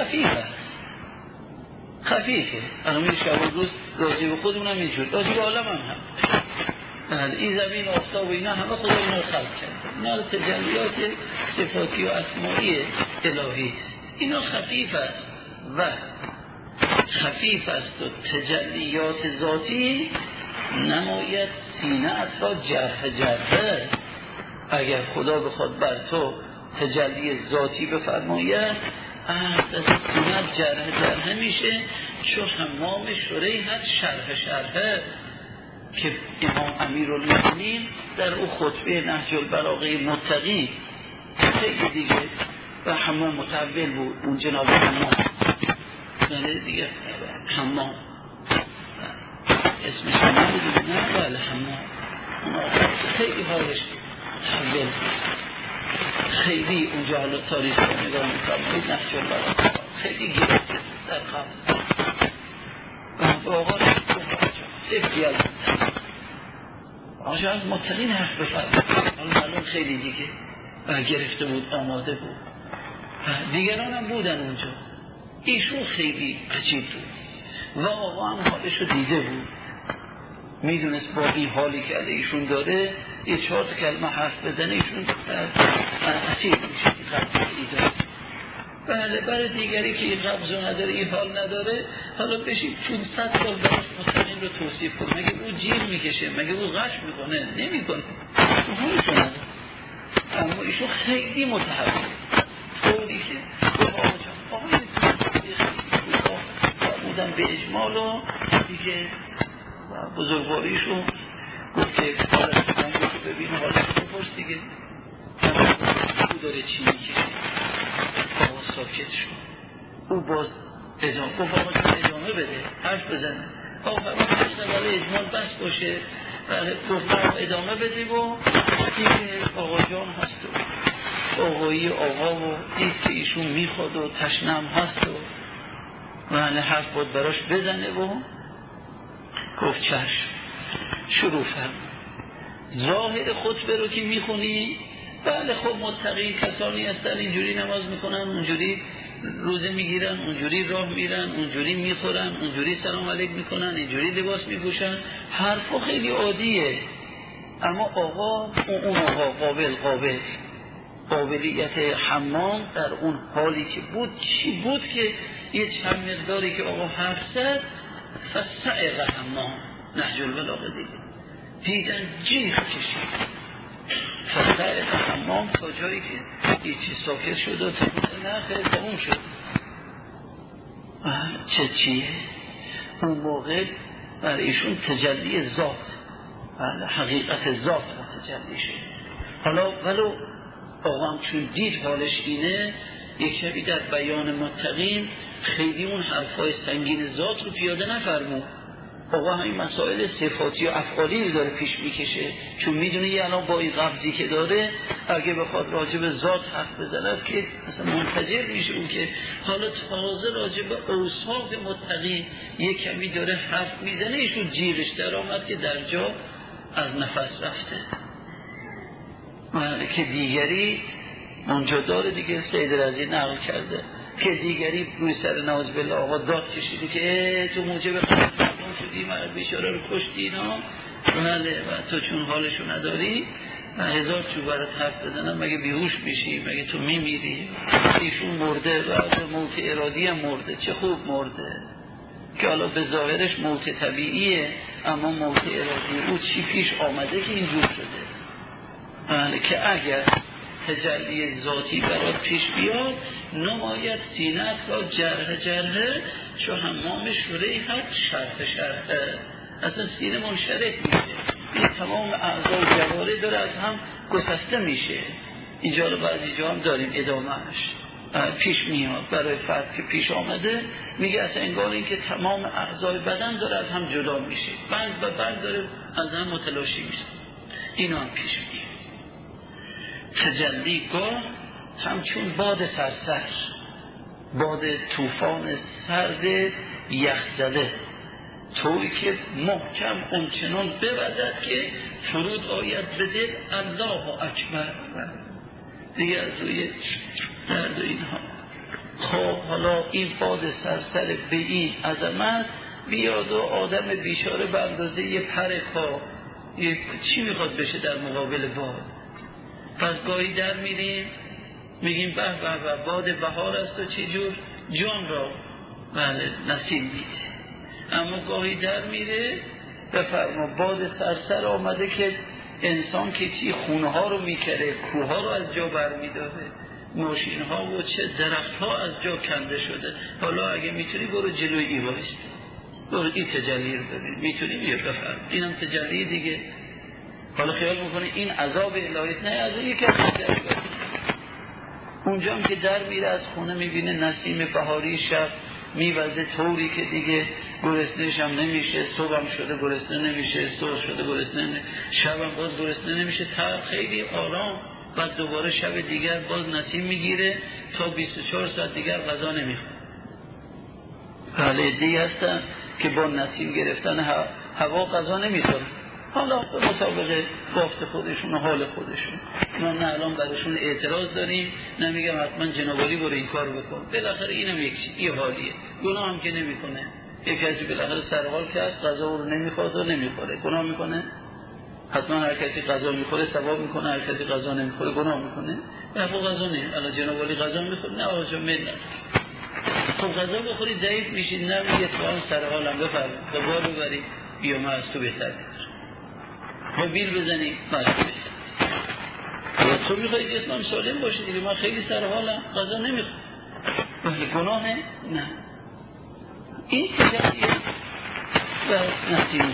خفیفه. الان این شب و روز راجع به خودمونم اینجور، راجع به عالم هم این زمین آفتاب و اینا همه خدا اینا رو خلق کرده. اینا تجلیات صفاتی و اسمایی الهی، اینا خفیف است و تجلیات ذاتی نماید سینه را جرح. اگر خدا بخواد بر تو تجلی ذاتی بفرماید، از سینه جرح میشه، چون حمام شریحت شرح که امام امیرالمومنین در او خطبه نهج البلاغه متقی خیلی دیگه و حمام متول بود، اون جناب حمام دیگه حمام اسمش نمیدونی نه بله حمام، خیلی حالش متول، خیلی اونجا حالا تاریخ نگاه میکنم نهج البلاغه خیلی گرفته در قبل و آقا سفتی از آنجا از متقین حرف بفرد، حالا خیلی دیگه گرفته بود، آماده بود، دیگران هم بودن اونجا. ایشون خیلی عجیب بود و آقا هم حالشو دیده بود، میدونست با این حالی که ایشون داره یه 4 کلمه حرف بزنه ایشون اسیر میشه. بله برای دیگری که این قبضو نداره، این حال نداره، حالا بشید 500 سال براش مستقیم رو توصیف کنه. مگه او جیر میکشه؟ مگه او غش میکنه؟ نمیکنه، حالشو نداره. اما ایشون خیلی متحرک طوری که آقای بودن به اجمال و دیگه بزرگواریشون گفت که حالت که ببینه حالت بپرس دیگه او داره چی میکشه. آقا ساکت شد، او باز ادامه گفت آقا ادامه بده، حرف بزنه. آقا برای اجمال بس باشه، گفت ادامه بده و دیگه آقا جان هست و آقایی آقا و دید که ایشون میخواد و تشنم هست و حرف بود براش بزنه و گفت چشم. شروع فرم ظاهر خطبه رو که میخونی، بله خب متقی کسانی هستن اینجوری نماز میکنن، اونجوری روزه میگیرن، اونجوری راه میرن، اونجوری میخورن، اونجوری سلام علیک میکنن، اینجوری لباس میپوشن، حرفا خیلی عادیه. اما آقا اون آقا قابلیت حمام در اون حالی که بود چی بود که یه چند مقداری که آقا حرف زد فسعق حمام نهج البلاغه دیدن جیغ کشید، فسعق حمام تا جایی که یه چی ساکت شد و نه خیلی تموم شد. چیه؟ اون موقع برای ایشون تجلی ذات، حقیقت ذات تجلی شد. حالا ولو آقا هم چون دید حالش اینه، یک شبی در بیان متقین خیلی اون حرفای سنگین ذات رو پیاده نفرمون. آقا همین مسائل صفاتی و افعالی داره پیش میکشه، چون میدونه یه الان با این قبضی که داره اگه بخواد راجع به ذات حرف بزند که مثلا منتجر میشه اون که حالا تازه راجع به اوصاف متقین یه کمی داره حرف میزنه، ایشون جیرش در آمد که در جا از نفس رفته. که دیگری اونجا داره دیگه، سید رضی نقل کرده که دیگری روی سر ناز بالله آقا داد کشیده که تو موجب خواهد شدی، مرد بیچاره رو کشتی اینا، و تو چون حالشو نداری من 1000 چوب برات حرف بزنم مگه بیهوش میشی، مگه تو میمیری. ایشون مرده و موت ارادی هم مرده، چه خوب مرده که حالا به ظاهرش موت طبیعیه، اما موت ارادی او چی پیش آمده که اینجور شده. که اگر تجلی ذاتی برات پیش بیاد نماید سینت را جرح چو حمام شریحت شرح اصلا سینه منشرح میشه، این تمام اعضای جواره داره از هم گسسته میشه. اینجا رو بعضی جا هم داریم ادامهش پیش میاد برای فرد که پیش آمده، میگه اصلا انگار این که تمام اعضای بدن داره از هم جدا میشه، بند به بند داره از هم متلاشی میشه. اینا هم پیش میاد. تجلی گاه همچون باد سرسر، باد طوفان سرد یخزده، طوری که محکم اونچنان بوزد که فرود آید به دل الله اکبر. دیگه از روی درد و اینها. خب حالا این باد سرسر به این عظمت بیاد و آدم بیچاره به اندازه یه پر کاه چی میخواد بشه در مقابل باد؟ پس گاهی در میریم میگیم به به به باد بهار است و چه جور جان را بله نسیم میده. اما گاهی در میره بفرما باد سرسر آمده که انسان که چی خونه ها رو میکره، کوه ها رو از جا بر میداره، ماشین ها و چه درخت ها از جا کنده شده. حالا اگه میتونی برو جلوی ای وایستی، برو این تجلی رو ببین، میتونی بیا بفرم اینم تجلی دیگه. حالا خیال میکنه این عذاب الهیت، نه از یکی از تجلیات. اونجا هم که در میره از خونه میبینه نسیم بهاری شب میوزه طوری که دیگه گرسنه‌ش هم نمیشه، صبح هم شده گرسنه نمیشه، صبح شده گرسنه نمیشه، شب هم باز گرسنه نمیشه، تا خیلی آرام. بعد دوباره شب دیگر باز نسیم میگیره تا 24 ساعت دیگر غذا نمیخوره. بله عده‌ای هستن که با نسیم گرفتن هوا غذا نمیخوره، حالا به مطابق بافت خودشون و حال خودشون. ما نه الان براشون اعتراض داریم، نمیگم حتما جنابالی برو این کار بکن، بالاخره اینم یه حالیه، گناه هم که نمیکنه. یک کسی بالاخره سرحال کرد غذا رو نمیخواد و نمیخوره، گناه میکنه؟ حتما هر کسی غذا میخوره ثواب میکنه، هر کسی غذا نمیخوره گناه میکنه. رفع غذا نیم الان جنابالی غذا میخوره، نه آجا ملت خب غذا بخوری ضعیف میشید، نمیگه تو هم سرحالم بفرم دوبار ببری بیا من از تو بهتر با بیل بزنی من از تو بهتر. تو میخوایی جسمم سالم باشه دیگه، من خیلی سرحالم غذا نمیخورم، ولی گناهه؟ نه. این تجلیه و نسیم.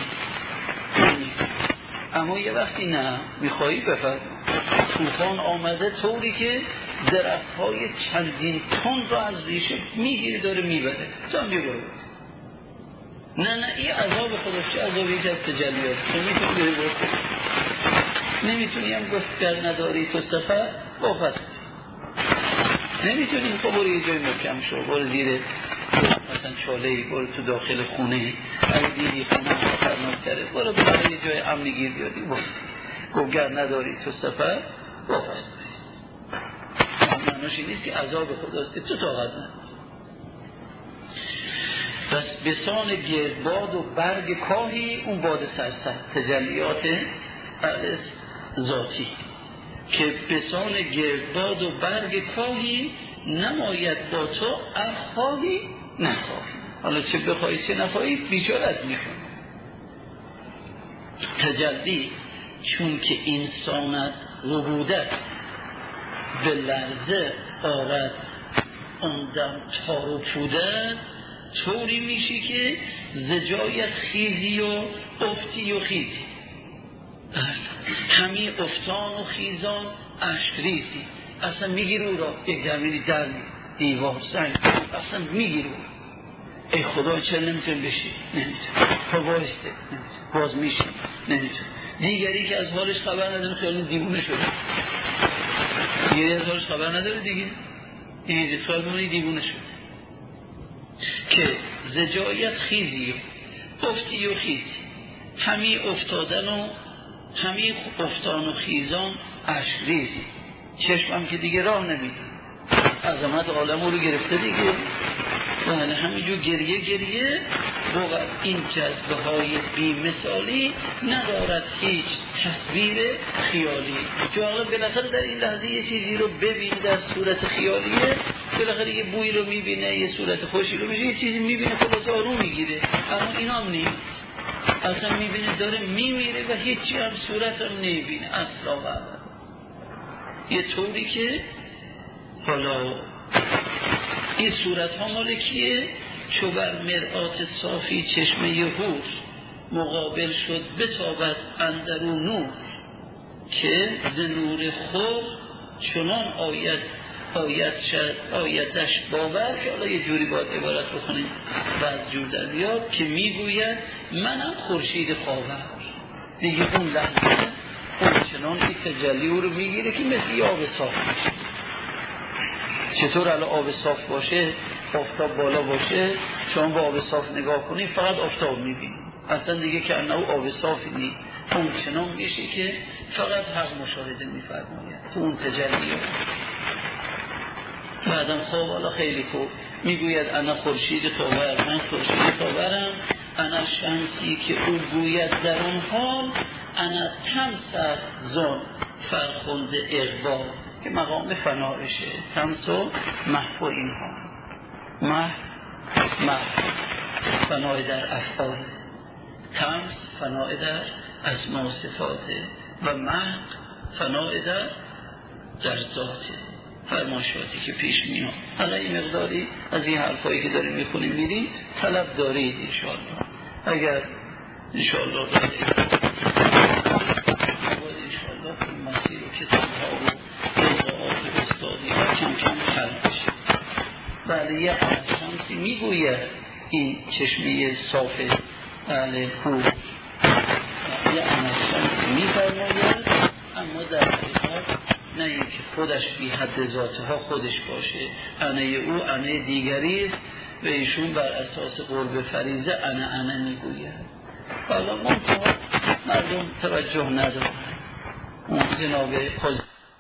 اما یه وقتی نه میخوایی بفرم طوفان آمده طوری که درخت‌های چندین تن را از ریشه میگیری داره میبره تو هم بیباره. نه این عذاب خودش چه عذابی که از تجلیات تو میتونی بری برد، نمیتونی هم گفت گر نداری تو سفر بافت، نمیتونی خب برو یه جای محکم شو، برو زیر مثلا چاله‌ای، برو تو داخل خونه، اگه دیدی خونه خطرناک تره برو برای یه جای امنی گیر بیادی برو. گفت گر نداری تو سفر بافت، معناش این نیست که عذاب خداست که تو طاقت نداری. پس بسان گردباد و برگ کاهی اون باد سرسر تجلیات ذاتی که بسان گردباد و برگ کاهی نماید با تو ارخواهی نخواهی. حالا چه بخواهی چه نخواهی بیچارت میکن. تجلی چون که انسانت ربودت به لرزه آرد آن دم تار و پودت، طوری میشی که زجایت خیزی و افتی و خیزی، همی افتان و خیزان اشک ریزی، اصلا میگیر او را یک درمینی در دیوار سنگ اصلا میگیر او ای خدا چرا نمیتون بشی؟ نمیتون تا بایسته نمیتون باز میشی نمیتون. دیگری که از حالش خبر نداره خیلی دیوونه شده، دیگری از حالش خبر نداره دیگه خیلی دیوونه شده که زجایت خیزی افتی و خیزی، همی افتادن و همی افتان و خیزان اشک ریزی، چشمم که دیگه راه نمیده، عظمت عالم رو گرفته دیگه، بله همینجور گریه وقت این جذبه های بی مثالی ندارد هیچ تصویر خیالی. چون حالا بالاخره در این لحظه یه چیزی رو ببینی در صورت خیالیه، بالاخره یه بوی رو میبینه، یه صورت خوشی رو میبینه، یه چیزی میبینه خلاص آروم میگیره. اما این هم نیست، اصلا میبینه داره میمیره و هیچی هم صورت هم نمیبینه اصلا و یه طوری که حالا این صورت ها مال کیه؟ چو بر مرآت صافی چشمه هور مقابل شد بتابد اندرو نور، که ز نور خود چنان آیتش باور که حالا یه جوری باید عبارت بکنیم بعض جور در بیاد که میگوید منم خورشید خاور دیگه. اون لحظه اون چنان این تجلی رو میگیره که مثل آب صاف میشه. چطور الان آب صاف باشه، آفتاب بالا باشه، شما با آب صاف نگاه کنید فقط آفتاب میبینید، اصلا دیگه که انه آب صافی نیست، اون چنان میشه که فقط حق مشاهده میفرماید تو اون تجلیات. بعدم خب حالا خیلی خوب میگوید انا خورشید خاور، من خورشید خاورم، انا شمسی که او گوید در اون حال، انا تمسر زن فرخنده اقبال، که مقام فنایشه، تمس و محو اینها، محو فنای در افعال، تمس فنای در اسماء و صفاته و محو فنای در ذاته، فرمایشاتی که پیش میاد. حالا این مقداری از این حرفایی که داریم میخونیم میریم طلب دارید انشاءالله، اگر انشاءالله دارید انشاءالله این مسیر و کتابها و موضوعات استادی ها کم کم حل بشه. بله یه شمسی میگوید این چشمه صاف بله خوب یه شمسی میفرماید، اما در حقیقت نه اینکه خودش بی حد ذاتها خودش باشه، انه او انه دیگری است و ایشون بر اساس قرب فریضه انه میگوید. حالا منطقه مردم توجه ندارن، اون جناب خود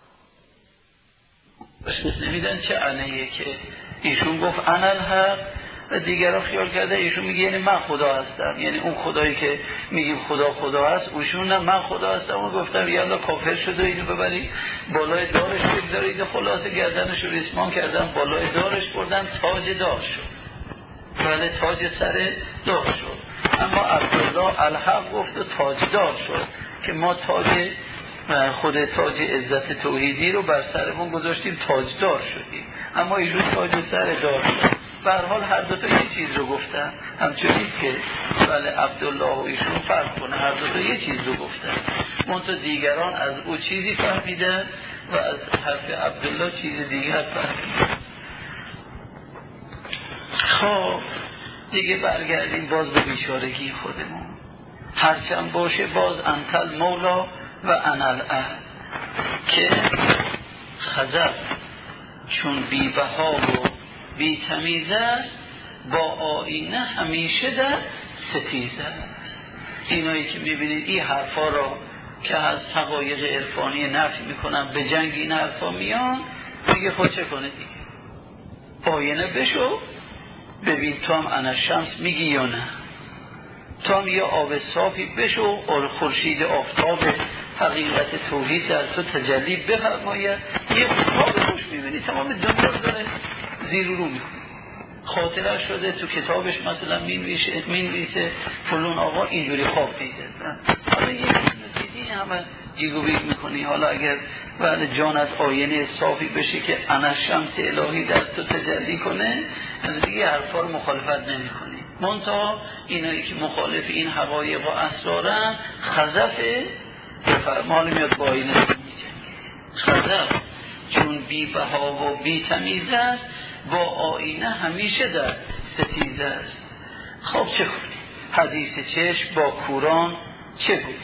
بشکست نمیدن چه انهیه که ایشون گفت انه الحق و دیگران خیال کرده ایشون میگه یعنی من خدا هستم، یعنی اون خدایی که میگیم خدا هست ایشون نه من خدا هستم و گفتم یالا کافر شده اینو ببرید بالای دارش بگذارید، خلاصه گردنش رو ریسمان کردن بالای دارش بردن تاج دار شد، بله تاج سر دار شد. اما عبدالله الحق گفت و تاج دار شد که ما تاج خود تاج عزت توحیدی رو بر سرمون گذاشتیم تاج دار شدیم، اما ایشون تاج سر دار شد. به هر حال هر دو تا یه چیز رو گفتن، همچنین که بله عبدالله و ایشون فرق کنه، هر دو تا یه چیز رو گفتن، منتها دیگران از او چیزی فهمیدن و از حرف عبدالله چیز دیگر فهمیدن. خب دیگه برگردیم باز به بیچارگی خودمون، هرچند باشه باز انتل مولا و انل اهل که خزر چون بی بها و بی تمیز است، با آینه همیشه در ستیز است. اینایی که میبینید این حرفا را که از حقایق عرفانی نفی میکنن به جنگ این حرفا میان، میگه خود چه کنه دیگه، آینه بشو ببین تو هم انا شمس میگی یا نه، تو هم یه آب صافی بشو خورشید آفتاب حقیقت توحید در تو تجلی بفرماید، یه آب خوش میبینی تمام دنیا داره زیر رو میکنه، خاطره شده تو کتابش مثلا مینویسه فلان آقا اینجوری خواب دیده، حالا یه دیدی همه جیگو بیگ میکنی. حالا اگر بعد جان از آینه صافی بشه که انا شمس الهی در تو تجلی کنه، از دیگه حرفا رو مخالفت نمی کنی. منتها اینایی که مخالف این حقایق و اسرارن خزفه مال میاد با آینه خزف چون بی بها و بی تمیز است، با آینه همیشه در ستیز است. خب چه کنی؟ حدیث چشم با کوران چه گویی؟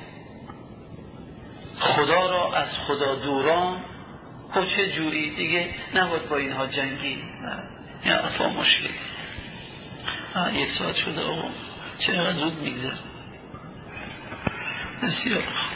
خدا را از خدا دوران، خب چه جوری دیگه نباید با اینها جنگی، یا اصلا مشکل. 1 ساعت شده آقا، چقدر زود میگذره. بسیار